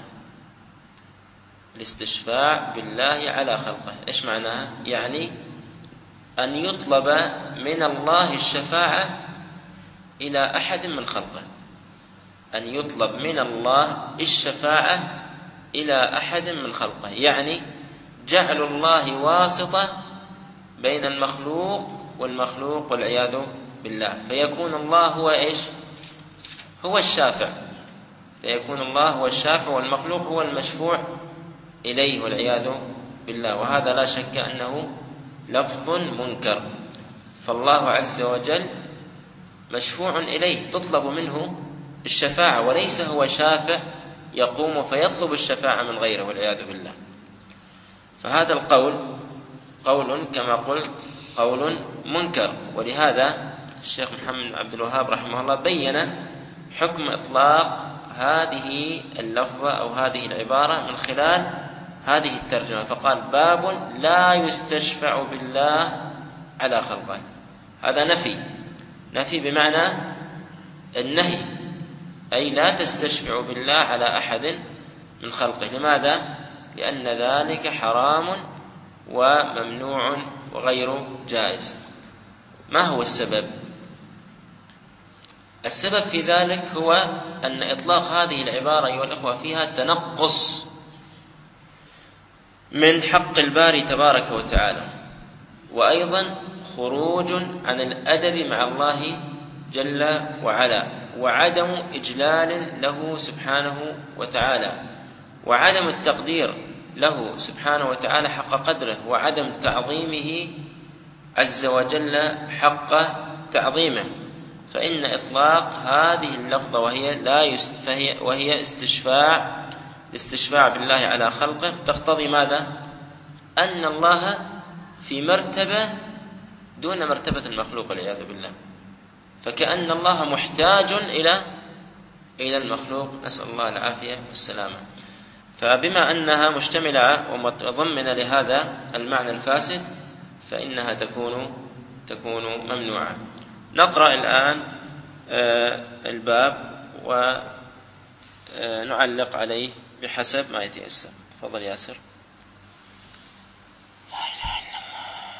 الاستشفاع بالله على خلقه إيش معناها؟ يعني أن يطلب من الله الشفاعة إلى أحد من خلقه، أن يطلب من الله الشفاعة إلى أحد من خلقه، يعني جعل الله واسطة بين المخلوق والمخلوق والعياذ بالله، فيكون الله هو إيش؟ هو الشافع، فيكون الله هو الشافع والمخلوق هو المشفوع إليه والعياذ بالله. وهذا لا شك أنه لفظ منكر، فالله عز وجل مشفوع إليه، تطلب منه الشفاعة، وليس هو شافع يقوم فيطلب الشفاعة من غيره والعياذ بالله. فهذا القول قول كما قلت قول منكر، ولهذا الشيخ محمد بن عبد الوهاب رحمه الله بين حكم إطلاق هذه اللفظة أو هذه العبارة من خلال هذه الترجمة، فقال: باب لا يستشفع بالله على خلقه. هذا نفي، نفي بمعنى النهي، أي لا تستشفع بالله على أحد من خلقه. لماذا؟ لأن ذلك حرام وممنوع وغير جائز. ما هو السبب؟ السبب في ذلك هو أن إطلاق هذه العبارة أيها الأخوة فيها تنقص من حق الباري تبارك وتعالى، وأيضا خروج عن الأدب مع الله جل وعلا، وعدم إجلال له سبحانه وتعالى، وعدم التقدير له سبحانه وتعالى حق قدره، وعدم تعظيمه عز وجل حق تعظيمه. فإن إطلاق هذه اللفظة وهي لا يس فهي وهي استشفاع الاستشفاع بالله على خلقه تقتضي ماذا؟ أن الله في مرتبة دون مرتبة المخلوق والعياذ بالله، فكأن الله محتاج إلى إلى المخلوق، نسأل الله العافية والسلامة. فبما أنها مشتملة ومتضمنة لهذا المعنى الفاسد فإنها تكون تكون ممنوعة. نقرأ الآن الباب ونعلق عليه بحسب ما يتيسر. تفضل ياسر. لا إله إلا الله.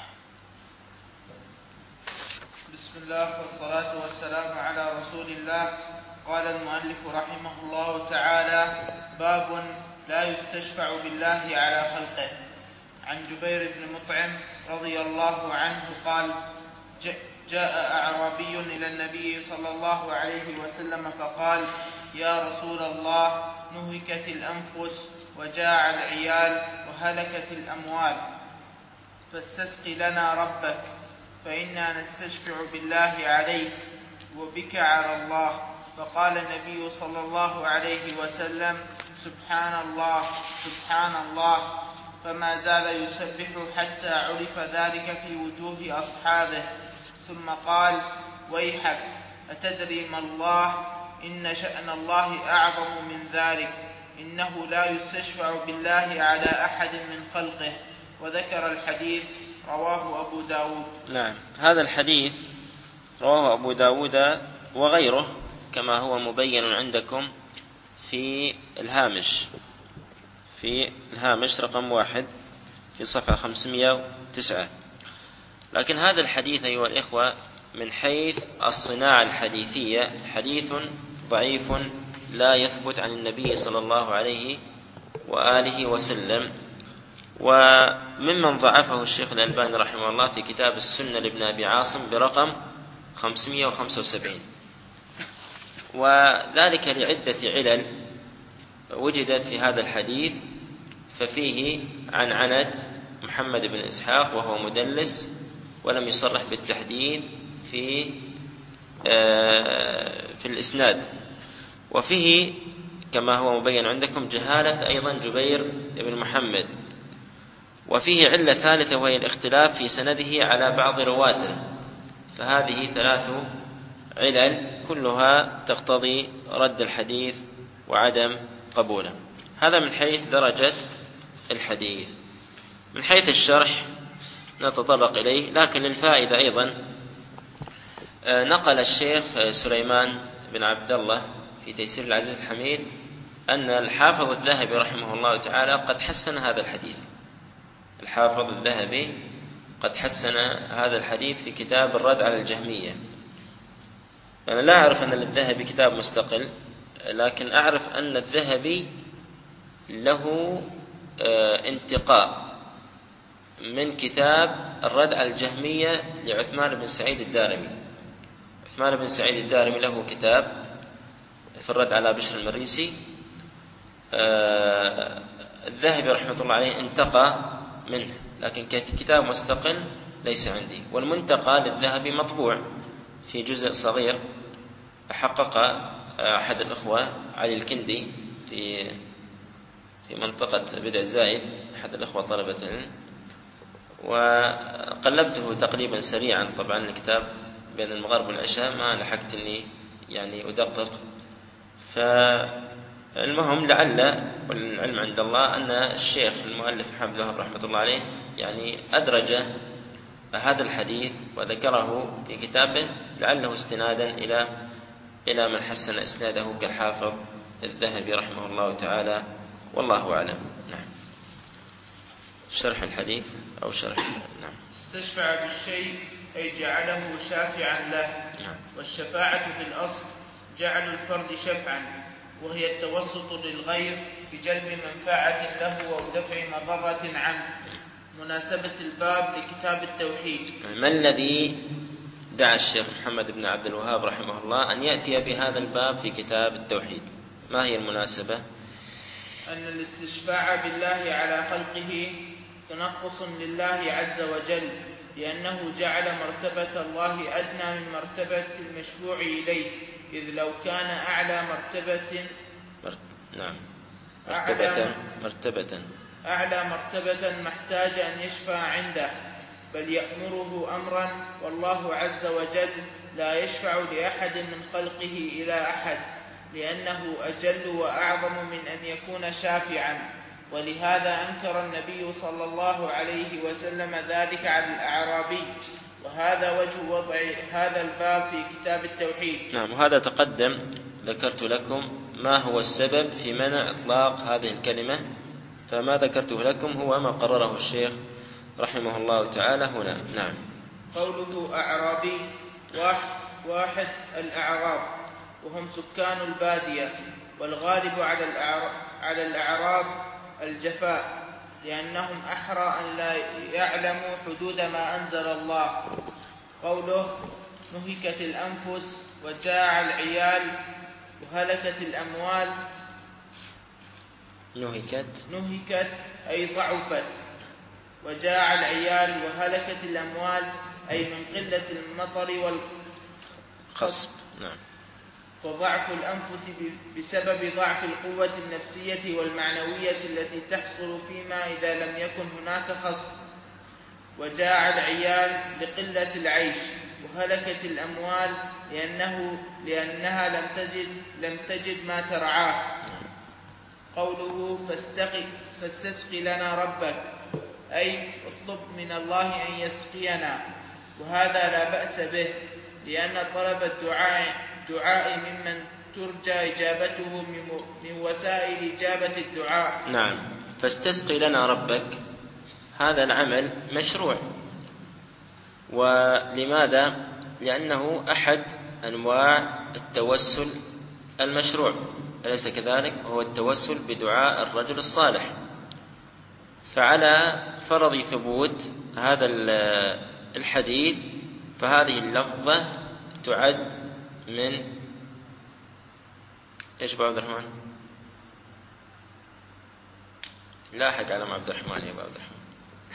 بسم الله والصلاة والسلام على رسول الله. قال المؤلف رحمه الله تعالى: باب لا يستشفع بالله على خلقه. عن جبير بن مطعم رضي الله عنه قال: جاء أعرابي إلى النبي صلى الله عليه وسلم فقال: يا رسول الله، نهكت الأنفس وجاع العيال وهلكت الأموال، فاستسق لنا ربك، فإنا نستشفع بالله عليك وبك على الله. فقال النبي صلى الله عليه وسلم: سبحان الله سبحان الله. فما زال يسبح حتى عرف ذلك في وجوه أصحابه، ثم قال: ويحك، أتدري ما الله؟ إن شأن الله أعظم من ذلك، إنه لا يستشفع بالله على أحد من خلقه. وذكر الحديث، رواه أبو داود. نعم، هذا الحديث رواه أبو داود وغيره كما هو مبين عندكم في الهامش في الهامش رقم واحد في صفحة خمسمائة وتسعة. لكن هذا الحديث أيها الإخوة من حيث الصناعة الحديثية حديث ضعيف لا يثبت عن النبي صلى الله عليه وآله وسلم، وممن ضعفه الشيخ الألباني رحمه الله في كتاب السنة لابن أبي عاصم برقم خمسمائة وخمسة وسبعين، وذلك لعدة علل وجدت في هذا الحديث. ففيه عنعنة محمد بن إسحاق وهو مدلس ولم يصرح بالتحديث في في الإسناد، وفيه كما هو مبين عندكم جهالة أيضا جبير بن محمد، وفيه علة ثالثة وهي الاختلاف في سنده على بعض رواته. فهذه ثلاث علل كلها تقتضي رد الحديث وعدم قبوله. هذا من حيث درجة الحديث. من حيث الشرح نتطرق إليه، لكن للفائدة أيضا نقل الشيخ سليمان بن عبد الله في تيسير العزيز الحميد أن الحافظ الذهبي رحمه الله تعالى قد حسن هذا الحديث. الحافظ الذهبي قد حسن هذا الحديث في كتاب الرد على الجهمية. أنا لا أعرف أن للذهبي كتاب مستقل، لكن أعرف أن الذهبي له انتقاء من كتاب الرد على الجهمية لعثمان بن سعيد الدارمي. عثمان بن سعيد الدارمي له كتاب في الرد على بشر المريسي، الذهبي رحمة الله عليه انتقى منه، لكن كتاب مستقل ليس عندي. والمنتقى للذهبي مطبوع في جزء صغير حقق أحد الأخوة علي الكندي في في منطقة بدع زايد، أحد الأخوة طلبة العلم، وقلبته تقليبا سريعا. طبعا الكتاب بين المغرب والعشاء ما لحقت أني يعني أدقق. فالمهم لعل والعلم عند الله أن الشيخ المؤلف محمد الوهاب رحمة الله عليه يعني أدرج هذا الحديث وذكره في كتابه لعله استنادا إلى إلى من حسن إسناده كالحافظ الذهبي رحمه الله تعالى، والله أعلم. نعم. شرح الحديث أو شرح. نعم. استشفع بالشيء أي جعله شافعا له. نعم. والشفاعة في الأصل جعل الفرد شفعا، وهي التوسط للغير بجلب منفعة له أو دفع مضرة عنه. مناسبة الباب لكتاب التوحيد. ما الذي دعا الشيخ محمد بن عبد الوهاب رحمه الله أن يأتي بهذا الباب في كتاب التوحيد؟ ما هي المناسبة؟ أن الاستشفاع بالله على خلقه تنقص لله عز وجل، لأنه جعل مرتبة الله أدنى من مرتبة المشفوع إليه، إذ لو كان أعلى مرتبة مرت... نعم مرتبة أعلى مرتبة أعلى مرتبة ما احتاج أن يشفع عنده، بل يأمره أمرا، والله عز وجل لا يشفع لأحد من خلقه إلى أحد، لأنه أجل وأعظم من أن يكون شافعا. ولهذا أنكر النبي صلى الله عليه وسلم ذلك على الأعرابي. وهذا وجه وضع هذا الباب في كتاب التوحيد. نعم، وهذا تقدم ذكرت لكم ما هو السبب في منع إطلاق هذه الكلمة، فما ذكرته لكم هو ما قرره الشيخ رحمه الله تعالى هنا. نعم. قوله أعرابي، واحد الأعراب وهم سكان البادية، والغالب على الأعراب, على الأعراب الجفاء، لأنهم أحرى أن لا يعلموا حدود ما أنزل الله. قوله نهكت الأنفس وجاع العيال وهلكت الأموال. نهكت نهكت أي ضعفت، وجاع العيال وهلكت الأموال أي من قلة المطر والخصب. نعم. فضعف الأنفس بسبب ضعف القوة النفسية والمعنوية التي تحصل فيما إذا لم يكن هناك خصب. وجاع العيال لقلة العيش، وهلكت الأموال لأنه لأنها لم تجد لم تجد ما ترعاه. قوله فاستقي فاستسق لنا ربك، أي اطلب من الله أن يسقينا، وهذا لا بأس به، لأن طلب الدعاء دعاء ممن ترجى إجابته من وسائل إجابة الدعاء. نعم. فاستسقي لنا ربك، هذا العمل مشروع. ولماذا؟ لأنه أحد أنواع التوسل المشروع، أليس كذلك؟ هو التوسل بدعاء الرجل الصالح. فعلى فرض ثبوت هذا الحديث فهذه اللفظة تعد من ايش ابو عبد الرحمن؟ لا احد علم عبد الرحمن يا ابو عبد الرحمن.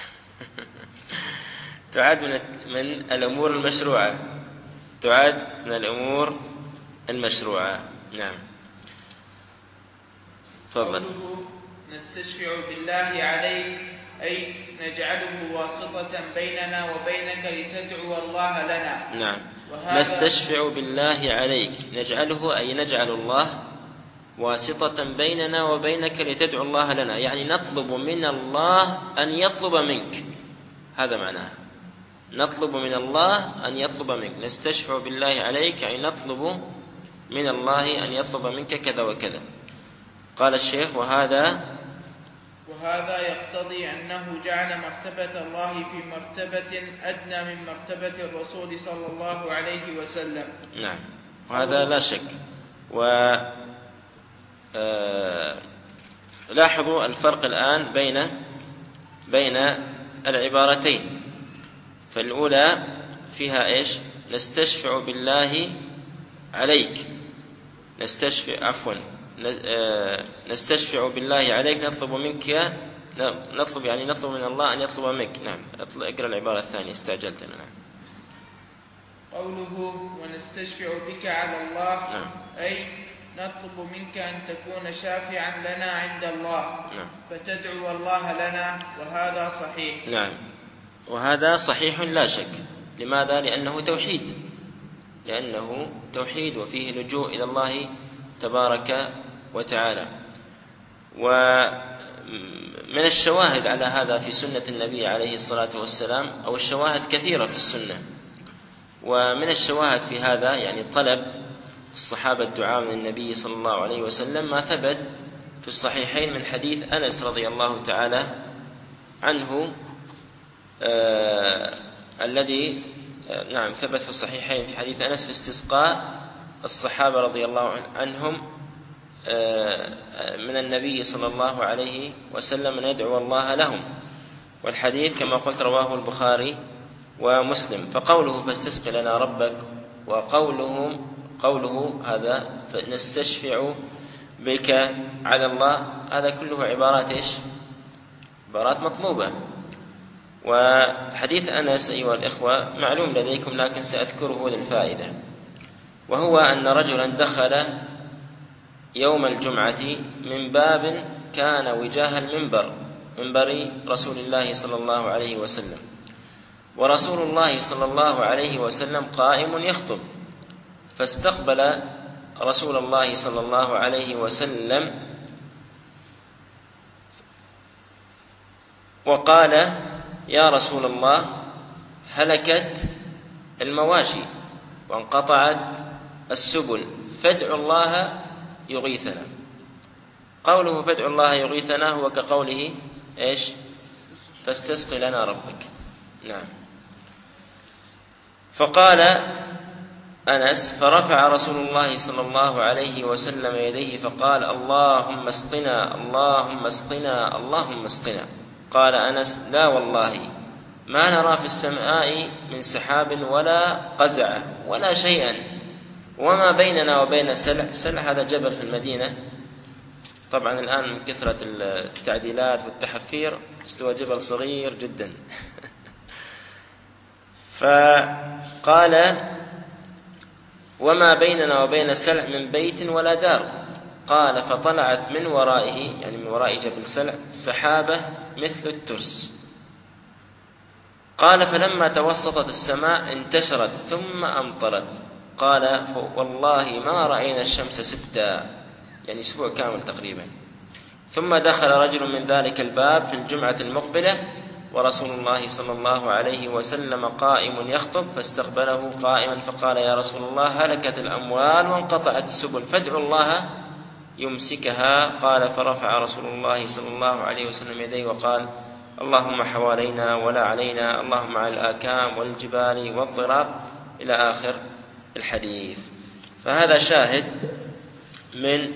تعد من من الامور المشروعه، تعد من الامور المشروعه. نعم. تفضل. نستشفع بالله عليك، أي نجعله واسطة بيننا وبينك لتدعو الله لنا. نعم. نستشفع بالله عليك، نجعله أي نجعل الله واسطة بيننا وبينك لتدعو الله لنا، يعني نطلب من الله أن يطلب منك، هذا معناه، نطلب من الله أن يطلب منك. نستشفع بالله عليك أي نطلب من الله أن يطلب منك كذا وكذا. قال الشيخ وهذا وهذا يقتضي أنه جعل مرتبة الله في مرتبة أدنى من مرتبة الرسول صلى الله عليه وسلم. نعم، وهذا لا شك. و لاحظوا الفرق الآن بين بين العبارتين. فالأولى فيها إيش؟ نستشفع بالله عليك، نستشفع عفوا نستشفع بالله عليك، نطلب منك، نطلب يعني نطلب من الله أن يطلب منك. نعم. اقرأ العبارة الثانية، استعجلت أنا. نعم. قوله ونستشفع بك على الله. نعم. أي نطلب منك أن تكون شافعا لنا عند الله. نعم. فتدعو الله لنا، وهذا صحيح. نعم، وهذا صحيح لا شك. لماذا؟ لأنه توحيد، لأنه توحيد وفيه لجوء إلى الله تبارك وتعالى. ومن الشواهد على هذا في سنة النبي عليه الصلاة والسلام، أو الشواهد كثيرة في السنة، ومن الشواهد في هذا يعني طلب الصحابة الدعاء من النبي صلى الله عليه وسلم، ما ثبت في الصحيحين من حديث أنس رضي الله تعالى عنه آه الذي آه نعم ثبت في الصحيحين في حديث أنس في استسقاء الصحابة رضي الله عنهم من النبي صلى الله عليه وسلم أن يدعو الله لهم، والحديث كما قلت رواه البخاري ومسلم. فقوله فاستسق لنا ربك، وقوله قوله هذا فنستشفع بك على الله، هذا كله عبارات إيش؟ عبارات مطلوبة. وحديث أنس أيها الإخوة معلوم لديكم لكن سأذكره للفائدة، وهو أن رجلا دخل يوم الجمعة من باب كان وجاه المنبر، منبر رسول الله صلى الله عليه وسلم، ورسول الله صلى الله عليه وسلم قائم يخطب، فاستقبل رسول الله صلى الله عليه وسلم وقال: يا رسول الله، هلكت المواشي وانقطعت السبل، فادعوا الله يغيثنا. قوله فادعوا الله يغيثنا هو كقوله إيش؟ فاستسق لنا ربك. نعم. فقال أنس: فرفع رسول الله صلى الله عليه وسلم يديه فقال: اللهم اسقنا اللهم اسقنا اللهم اسقنا. قال أنس: لا والله ما نرى في السماء من سحاب ولا قزعة ولا شيئا، وما بيننا وبين سلع. سلع هذا جبل في المدينة، طبعا الآن من كثرة التعديلات والتحفير استوى جبل صغير جدا. فقال: وما بيننا وبين سلع من بيت ولا دار. قال: فطلعت من ورائه، يعني من وراء جبل سلع، سحابة مثل الترس. قال: فلما توسطت السماء انتشرت ثم أمطرت. قال: والله ما رأينا الشمس ستا، يعني أسبوع كامل تقريبا. ثم دخل رجل من ذلك الباب في الجمعة المقبلة ورسول الله صلى الله عليه وسلم قائم يخطب، فاستقبله قائما فقال: يا رسول الله، هلكت الأموال وانقطعت السبل، فادعوا الله يمسكها. قال: فرفع رسول الله صلى الله عليه وسلم يديه وقال: اللهم حوالينا ولا علينا، اللهم على الآكام والجبال والضراب، إلى آخر الحديث. فهذا شاهد من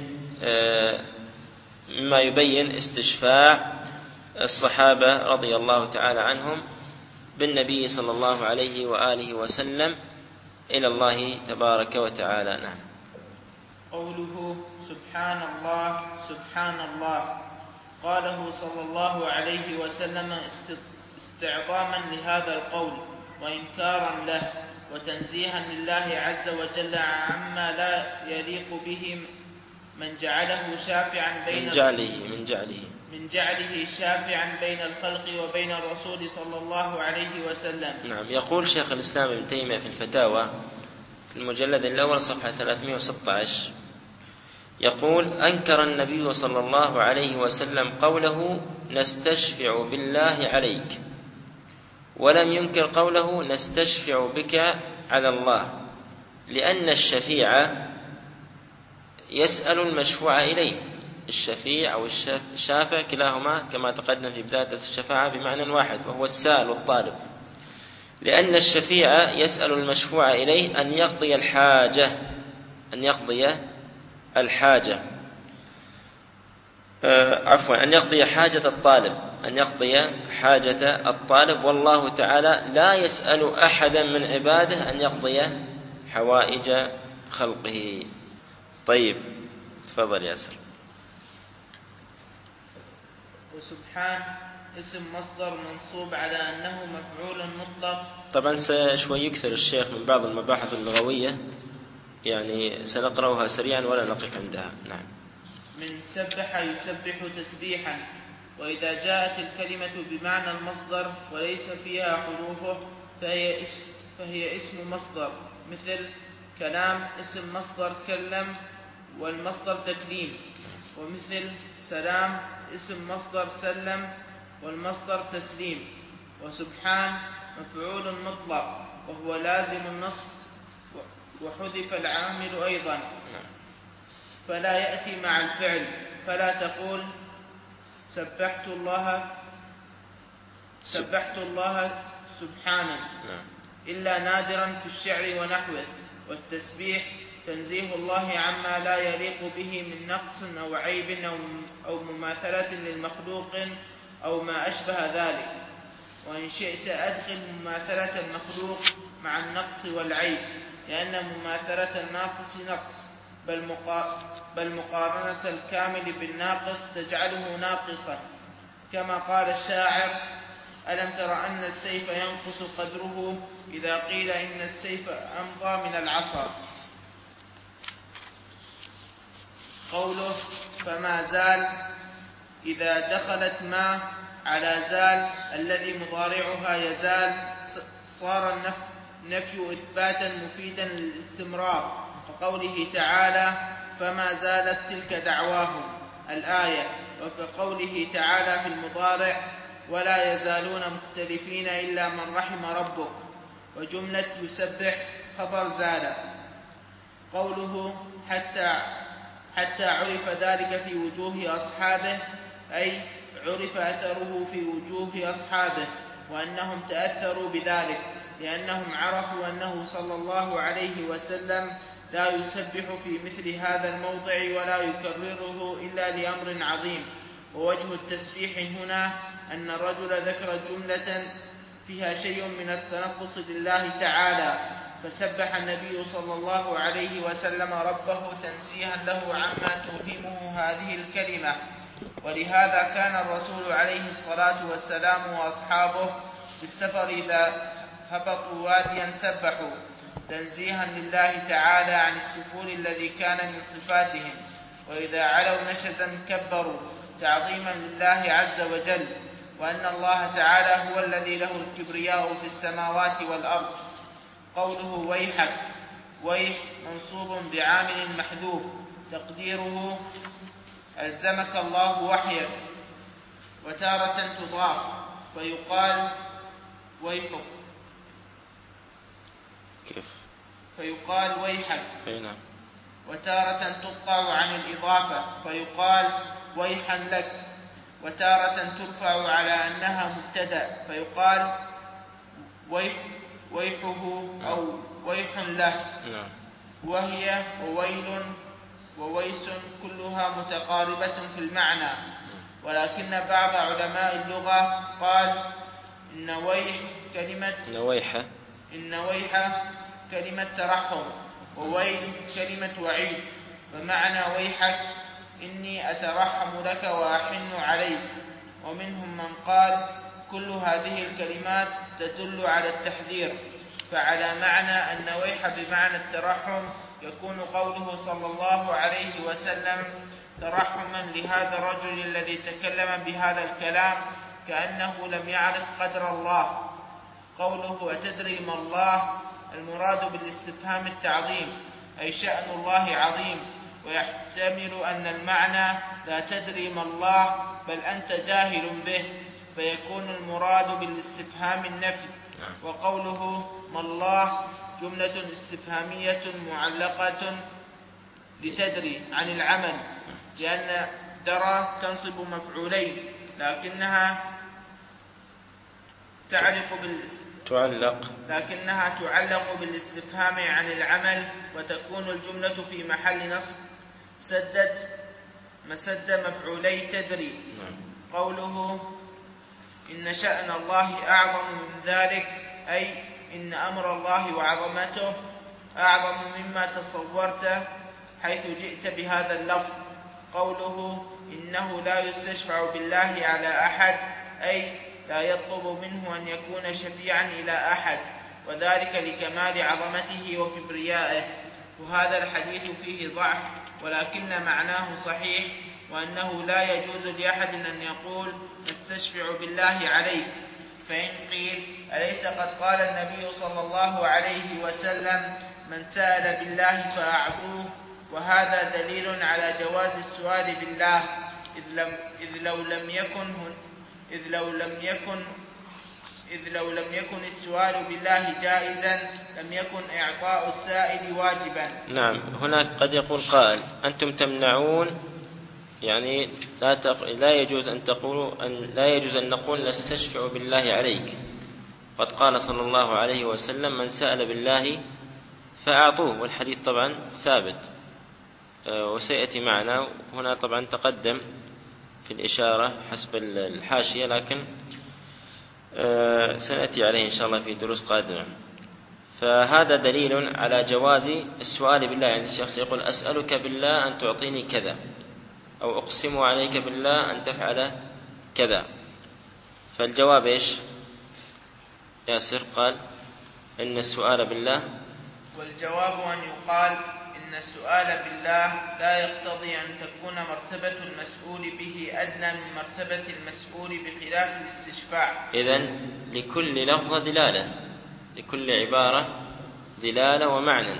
مما يبين استشفاع الصحابة رضي الله تعالى عنهم بالنبي صلى الله عليه وآله وسلم إلى الله تبارك وتعالى. نعم. قوله سبحان الله سبحان الله قاله صلى الله عليه وسلم استعظاما لهذا القول وإنكارا له وتنزيها لله عز وجل عما لا يليق به من جعله شافعا بين من جعله من جعله من جعله شافعا بين الخلق وبين الرسول صلى الله عليه وسلم. نعم. يقول شيخ الإسلام ابن تيمية في الفتاوى في المجلد الأول صفحة ثلاثمائة وستة عشر، يقول: أنكر النبي صلى الله عليه وسلم قوله نستشفع بالله عليك، ولم ينكر قوله نستشفع بك على الله، لأن الشفيع يسأل المشفوع إليه. الشفيع أو الشافع كلاهما كما تقدم في بداية الشفاعة بمعنى واحد، وهو السائل والطالب. لأن الشفيع يسأل المشفوع إليه أن يقضي الحاجة أن يقضي الحاجة أه عفوا أن يقضي حاجة الطالب أن يقضي حاجة الطالب والله تعالى لا يسأل أحدا من عباده أن يقضي حوائج خلقه. طيب، تفضل ياسر. وسبحان اسم مصدر منصوب على أنه مفعول مطلق. طبعا سشوي يكثر الشيخ من بعض المباحث اللغوية، يعني سنقرأها سريعا ولا نقف عندها. نعم. من سبح يسبح تسبيحا، وإذا جاءت الكلمة بمعنى المصدر وليس فيها حروفه فهي اسم, فهي اسم مصدر، مثل كلام اسم مصدر كلم والمصدر تكليم، ومثل سلام اسم مصدر سلم والمصدر تسليم. وسبحان مفعول مطلق وهو لازم النصب وحذف العامل أيضا فلا يأتي مع الفعل، فلا تقول سبحت الله سبحت الله سبحانه إلا نادرا في الشعر ونحوه. والتسبيح تنزيه الله عما لا يليق به من نقص أو عيب أو مماثلة للمخلوق أو ما أشبه ذلك. وإن شئت أدخل مماثلة المخلوق مع النقص والعيب، لأن مماثلة الناقص نقص، بل, مقا... بل مقارنة الكامل بالناقص تجعله ناقصا، كما قال الشاعر: ألم تر أن السيف ينقص قدره إذا قيل إن السيف أمضى من العصا. قوله فما زال إذا دخلت ما على زال الذي مضارعها يزال صار النفي إثباتا مفيدا للاستمرار، كقوله تعالى: فما زالت تلك دعواهم الآية، وكقوله تعالى في المضارع: ولا يزالون مختلفين إلا من رحم ربك. وجملة يسبح خبر زال. قوله حتى حتى عرف ذلك في وجوه أصحابه، أي عرف أثره في وجوه أصحابه، وأنهم تأثروا بذلك، لأنهم عرفوا أنه صلى الله عليه وسلم لا يسبح في مثل هذا الموضع ولا يكرره إلا لأمر عظيم. ووجه التسبيح هنا أن الرجل ذكر جملة فيها شيء من التنقص لله تعالى، فسبح النبي صلى الله عليه وسلم ربه تنزيها له عما توهمه هذه الكلمة. ولهذا كان الرسول عليه الصلاة والسلام وأصحابه في السفر إذا هبطوا واديا سبحوا تنزيها لله تعالى عن السفول الذي كان من صفاتهم، وإذا علوا نشزا كبروا تعظيما لله عز وجل، وأن الله تعالى هو الذي له الكبرياء في السماوات والأرض. قوله ويحك، ويح منصوب بعامل محذوف تقديره ألزمك الله وحيك، وتارة تضاف فيقال ويحك كيف؟ فيقال ويحك، نعم. وتارة تقطع عن الإضافة فيقال ويحا لك، وتارة ترفع على أنها مبتدأ فيقال ويح ويحه أو ويح له. وهي وويل وويس كلها متقاربة في المعنى، ولكن بعض علماء اللغة قال إن ويح كلمة إن ويح إن ويح كلمة ترحم، وويل كلمة وعيد، فمعنى ويحك إني أترحم لك وأحن عليك. ومنهم من قال كل هذه الكلمات تدل على التحذير، فعلى معنى أن ويح بمعنى الترحم يكون قوله صلى الله عليه وسلم ترحما لهذا الرجل الذي تكلم بهذا الكلام كأنه لم يعرف قدر الله. قوله أتدري ما الله، المراد بالاستفهام التعظيم، أي شأن الله عظيم، ويحتمل أن المعنى لا تدري ما الله بل أنت جاهل به، فيكون المراد بالاستفهام النفي. وقوله ما الله جملة استفهامية معلقة لتدري عن العمل، لأن درى تنصب مفعولين، لكنها تعلق بالاستفهام تعلق لكنها تعلق بالاستفهام عن العمل، وتكون الجملة في محل نصب سدد مسد مفعولي تدري. قوله إن شأن الله أعظم من ذلك، أي إن أمر الله وعظمته أعظم مما تصورته حيث جئت بهذا اللفظ. قوله إنه لا يستشفع بالله على أحد، أي لا يطلب منه أن يكون شفيعا إلى أحد، وذلك لكمال عظمته وكبريائه. وهذا الحديث فيه ضعف، ولكن معناه صحيح، وأنه لا يجوز لأحد أن يقول نستشفع بالله عليك. فإن قيل أليس قد قال النبي صلى الله عليه وسلم من سأل بالله فأعطوه، وهذا دليل على جواز السؤال بالله، إذ, لم إذ لو لم يكن إذ لو لم يكن إذ لو لم يكن السؤال بالله جائزا لم يكن إعطاء السائل واجبا. نعم. هناك قد يقول قائل أنتم تمنعون، يعني لا, تق... لا يجوز أن تقولوا أن لا يجوز أن نقول نستشفع بالله عليك. قد قال صلى الله عليه وسلم من سأل بالله فأعطوه، والحديث طبعا ثابت وسيأتي معنا. هنا طبعا تقدم في الإشارة حسب الحاشية، لكن سنأتي عليه إن شاء الله في دروس قادمة. فهذا دليل على جواز السؤال بالله. يعني الشخص يقول أسألك بالله أن تعطيني كذا، أو أقسم عليك بالله أن تفعل كذا. فالجواب إيش؟ ياسر قال إن السؤال بالله، والجواب أن يقال إن السؤال بالله لا يقتضي أن تكون مرتبة المسؤول به أدنى من مرتبة المسؤول بخلاف الاستشفاع. إذن لكل لفظة دلالة، لكل عبارة دلالة ومعنى.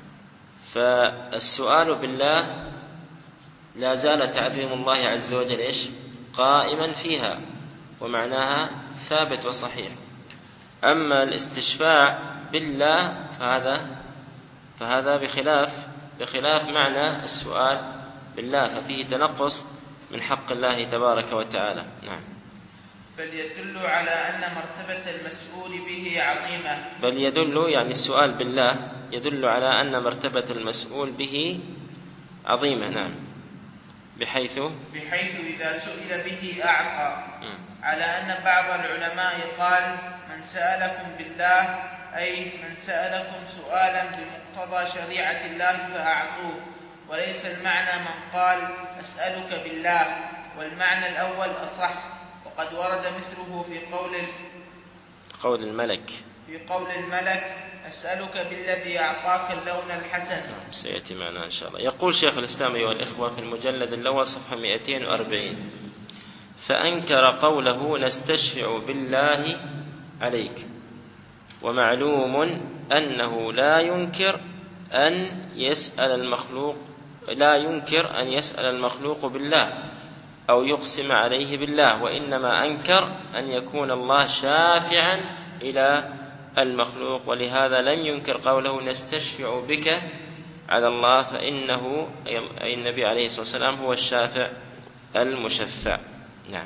فالسؤال بالله لا زال تعظيم الله عز وجل إيش؟ قائما فيها، ومعناها ثابت وصحيح. أما الاستشفاع بالله فهذا فهذا بخلاف بخلاف معنى السؤال بالله، ففيه تنقص من حق الله تبارك وتعالى. نعم. بل يدل على أن مرتبة المسؤول به عظيمة. بل يدل يعني السؤال بالله يدل على أن مرتبة المسؤول به عظيمة. نعم. بحيث بحيث إذا سئل به أعطى. على أن بعض العلماء قال من سألكم بالله أي من سألكم سؤالا بمقتضى شريعة الله فأعطوه، وليس المعنى من قال أسألك بالله، والمعنى الأول أصح. وقد ورد مثله في قول قول الملك في قول الملك أسألك بالذي أعطاك اللون الحسن. سيأتي معنا إن شاء الله. يقول شيخ الإسلام أيها الإخوة في المجلد الأول صفحة مئتين وأربعين: فأنكر قوله نستشفع بالله عليك. ومعلوم أنه لا ينكر أن يسأل المخلوق لا ينكر أن يسأل المخلوق بالله أو يقسم عليه بالله، وإنما أنكر أن يكون الله شافعا إلى المخلوق. ولهذا لم ينكر قوله نستشفع بك على الله، فإنه أي النبي عليه الصلاة والسلام هو الشافع المشفع. نعم.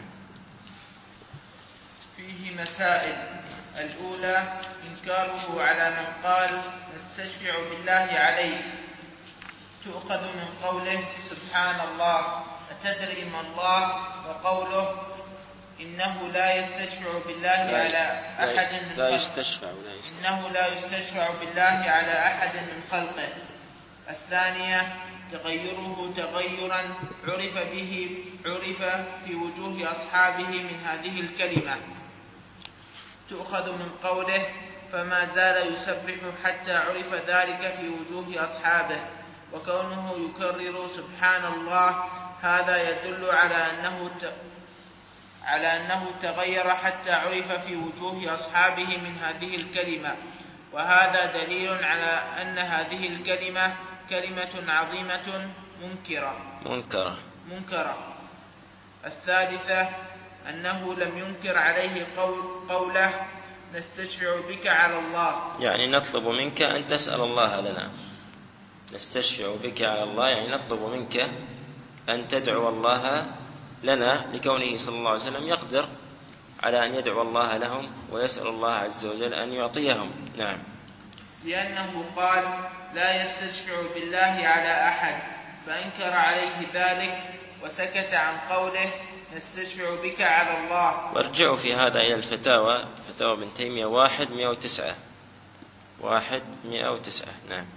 فيه مسائل. الأولى إنكاره على من قال نستشفع بالله عليه. تؤخذ من قوله سبحان الله أتدري ما الله، وقوله إنه لا يستشفع بالله على أحد من لا خلقه يستشفع إنه لا يستشفع بالله على أحد من خلقه. الثانية تغيره تغيرا عرف به عرف في وجوه أصحابه من هذه الكلمة. تؤخذ من قوله فما زال يسبح حتى عرف ذلك في وجوه أصحابه، وكونه يكرر سبحان الله هذا يدل على أنه ت... على أنه تغير حتى عرف في وجوه أصحابه من هذه الكلمة، وهذا دليل على أن هذه الكلمة كلمة عظيمة منكرة منكرة منكرة. الثالثة أنه لم ينكر عليه قول قوله نستشفع بك على الله، يعني نطلب منك أن تسأل الله لنا. نستشفع بك على الله يعني نطلب منك أن تدعو الله لنا، لكونه صلى الله عليه وسلم يقدر على أن يدعو الله لهم ويسأل الله عز وجل أن يعطيهم. نعم. لأنه قال لا يستشفع بالله على أحد، فأنكر عليه ذلك وسكت عن قوله نستشفع بك على الله. وارجعوا في هذا إلى الفتاوى، فتاوى ابن تيمية واحد مئة وتسعة واحد مئة وتسعة. نعم.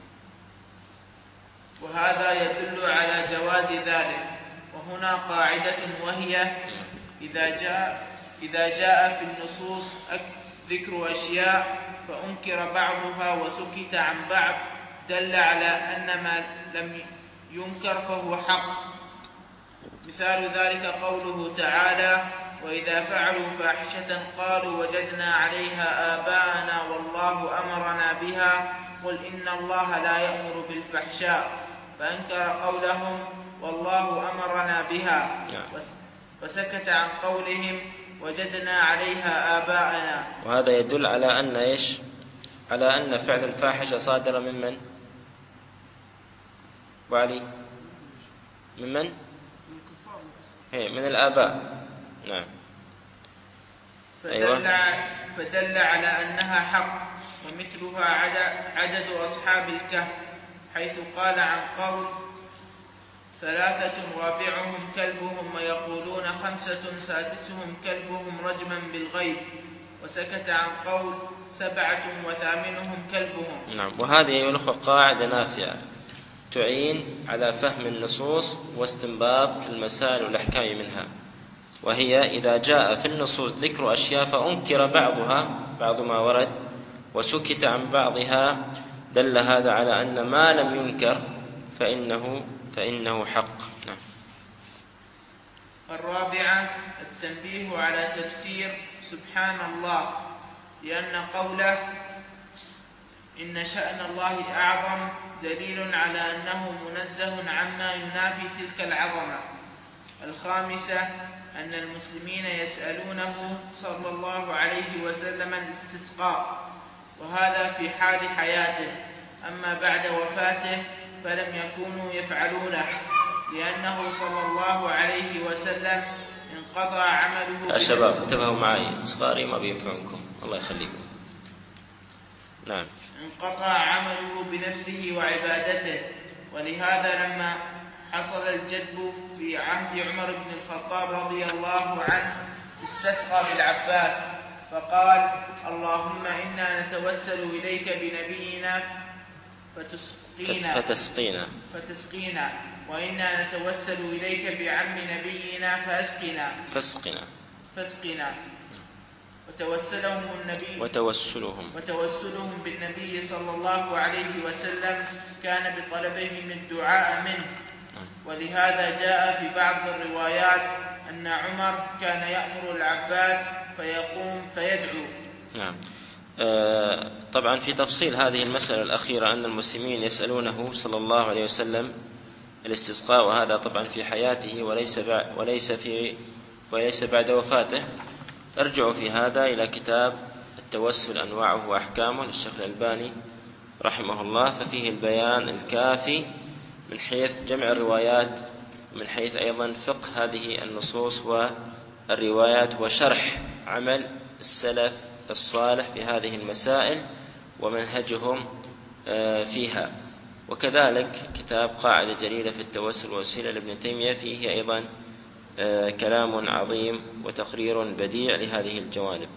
وهذا يدل على جواز ذلك. وهنا قاعدة وهي إذا جاء إذا جاء في النصوص ذكر أشياء فأنكر بعضها وسكت عن بعض دل على أن ما لم ينكر فهو حق. مثال ذلك قوله تعالى وإذا فعلوا فاحشة قالوا وجدنا عليها آباءنا والله أمرنا بها قل إن الله لا يأمر بالفحشاء، فأنكر قولهم والله أمرنا بها وسكت عن قولهم وجدنا عليها آباءنا. وهذا يدل على أن إيش؟ على أن فعل الفاحشة صادر من من؟ وعلي من من؟ هي من الآباء. نعم. فدل, أيوة. فدل على أنها حق ومثلها عدد أصحاب الكهف، حيث قال عن قول ثلاثة رابعهم كلبهم ويقولون خمسة سادسهم كلبهم رجما بالغيب، وسكت عن قول سبعة وثامنهم كلبهم. نعم. وهذه أيها الأخوة قاعدة نافعة تعين على فهم النصوص واستنباط المسائل والأحكام منها، وهي إذا جاء في النصوص ذكر أشياء فأنكر بعضها بعض ما ورد وسكت عن بعضها، دل هذا على أن ما لم ينكر فإنه, فإنه حق. نعم. الرابعة التنبيه على تفسير سبحان الله، لأن قوله إن شأن الله أعظم دليل على أنه منزه عما ينافي تلك العظمة. الخامسة أن المسلمين يسألونه صلى الله عليه وسلم الاستسقاء، وهذا في حال حياته، أما بعد وفاته فلم يكونوا يفعلونه، لأنه صلى الله عليه وسلم انقطع عمله. يا شباب انتبهوا معي، صغاري ما بينفعكم، الله يخليكم. نعم. انقطع عمله بنفسه وعبادته، ولهذا لما حصل الجدب في عهد عمر بن الخطاب رضي الله عنه استسقى بالعباس فقال اللهم إنا نتوسل إليك بنبينا فتسقينا, فتسقينا, فتسقينا وإنا نتوسل إليك بعم نبينا فأسقنا فاسقنا فاسقنا وتوسلهم النبي وتوسلهم وتوسلهم بالنبي صلى الله عليه وسلم كان بطلبهم الدعاء منه. ولهذا جاء في بعض الروايات أن عمر كان يأمر العباس فيقوم فيدعو. نعم. آه طبعا في تفصيل هذه المسألة الأخيرة أن المسلمين يسألونه صلى الله عليه وسلم الاستسقاء، وهذا طبعا في حياته وليس وليس في وليس بعد وفاته. ارجعوا في هذا إلى كتاب التوسل أنواعه وأحكامه للشيخ الألباني رحمه الله، ففيه البيان الكافي من حيث جمع الروايات، من حيث أيضا فقه هذه النصوص والروايات، وشرح عمل السلف الصالح في هذه المسائل ومنهجهم فيها. وكذلك كتاب قاعدة جليلة في التوسل والوسيلة لابن تيمية، فيه أيضا كلام عظيم وتقرير بديع لهذه الجوانب.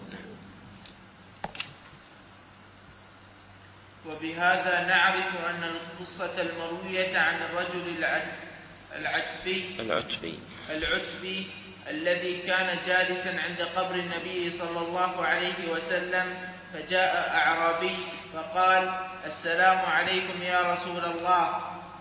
وبهذا نعرف أن القصة المروية عن الرجل العتبي العتبي العتبي الذي كان جالسا عند قبر النبي صلى الله عليه وسلم، فجاء أعرابي فقال السلام عليكم يا رسول الله،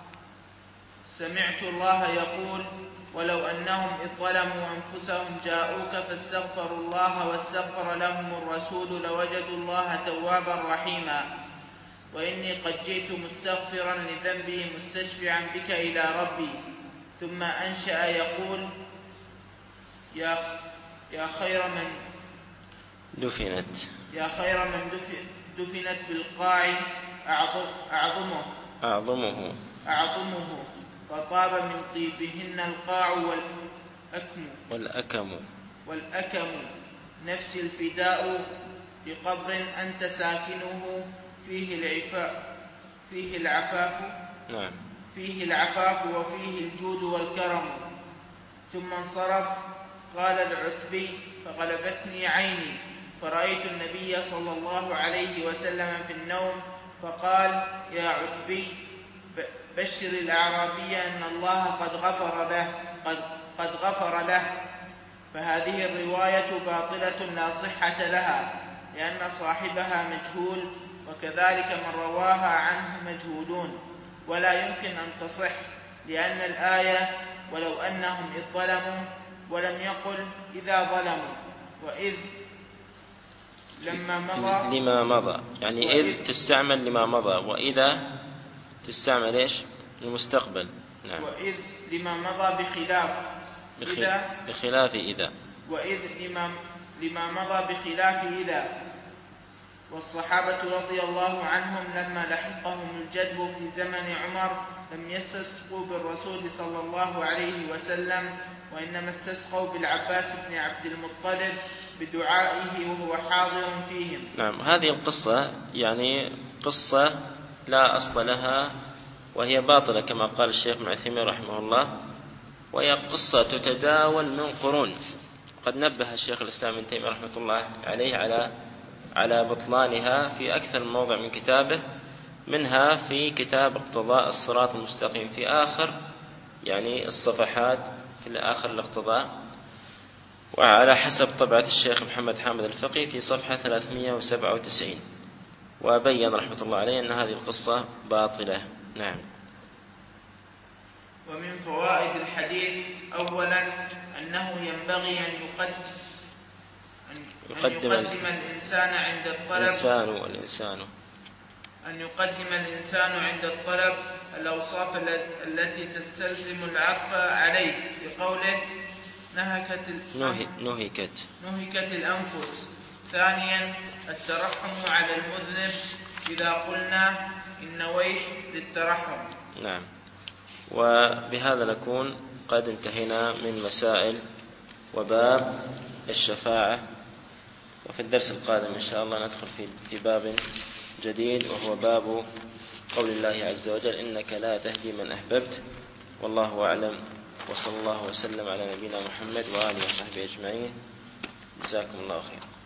سمعت الله يقول ولو أنهم إذ ظلموا أنفسهم جاءوك فاستغفروا الله واستغفر لهم الرسول لوجدوا الله توابا رحيما، وإني قد جئت مستغفرا لذنبي مستشفعا بك إلى ربي. ثم أنشأ يقول يا يا خير من دفنت يا خير من دفنت بالقاع أعظمه أعظمه أعظمه فطاب من طيبهن القاع والأكم والأكم والأكم نفس الفداء لقبر أنت ساكنه فيه العفاء فيه العفاف نعم فيه العفاف وفيه الجود والكرم. ثم انصرف. قال العتبي فغلبتني عيني فرأيت النبي صلى الله عليه وسلم في النوم فقال يا عتبي بشر الأعرابي أن الله قد غفر له قد, قد غفر له. فهذه الرواية باطلة لا صحة لها، لأن صاحبها مجهول، وكذلك من رواها عنه مجهولون، ولا يمكن أن تصح، لأن الآية ولو أنهم إذ ظلموا ولم يقل إذا ظلموا، وإذ لما مضى لما مضى يعني إذ تستعمل لما مضى، وإذا تستعمل إيش المستقبل. نعم. وإذ لما مضى بخلاف إذا بخلاف إذا وإذ لما, لما مضى بخلاف إذا. والصحابة رضي الله عنهم لما لحقهم الجدب في زمن عمر لم يستسقوا بالرسول صلى الله عليه وسلم، وإنما استسقوا بالعباس بن عبد المطلب بدعائه وهو حاضر فيهم. نعم، هذه القصة يعني قصة لا أصل لها وهي باطلة كما قال الشيخ ابن عثيمين رحمه الله، وهي قصة تتداول من قرون. قد نبه الشيخ الإسلام ابن تيمية رحمة الله عليه على على بطلانها في أكثر من موضع من كتابه، منها في كتاب اقتضاء الصراط المستقيم في آخر يعني الصفحات في آخر الاقتضاء، وعلى حسب طبعة الشيخ محمد حامد الفقي في صفحة ثلاثمائة وسبعة وتسعين، وبين رحمة الله عليه أن هذه القصة باطلة. نعم. ومن فوائد الحديث أولا أنه ينبغي أن يقدم أن يقدم, أن يقدم الإنسان عند الطلب الإنسان والإنسان أن يقدم الإنسان عند الطلب الأوصاف التي تستلزم العطف عليه، بقوله نهكت نهكت نهكت الأنفس. ثانيا الترحم على المذنب إذا قلنا إن ويح للترحم. نعم. وبهذا نكون قد انتهينا من مسائل وباب الشفاعة، وفي الدرس القادم إن شاء الله ندخل في باب جديد وهو باب قول الله عز وجل إنك لا تهدي من أحببت، والله أعلم، وصلى الله وسلم على نبينا محمد وآله وصحبه أجمعين. جزاكم الله خيرا.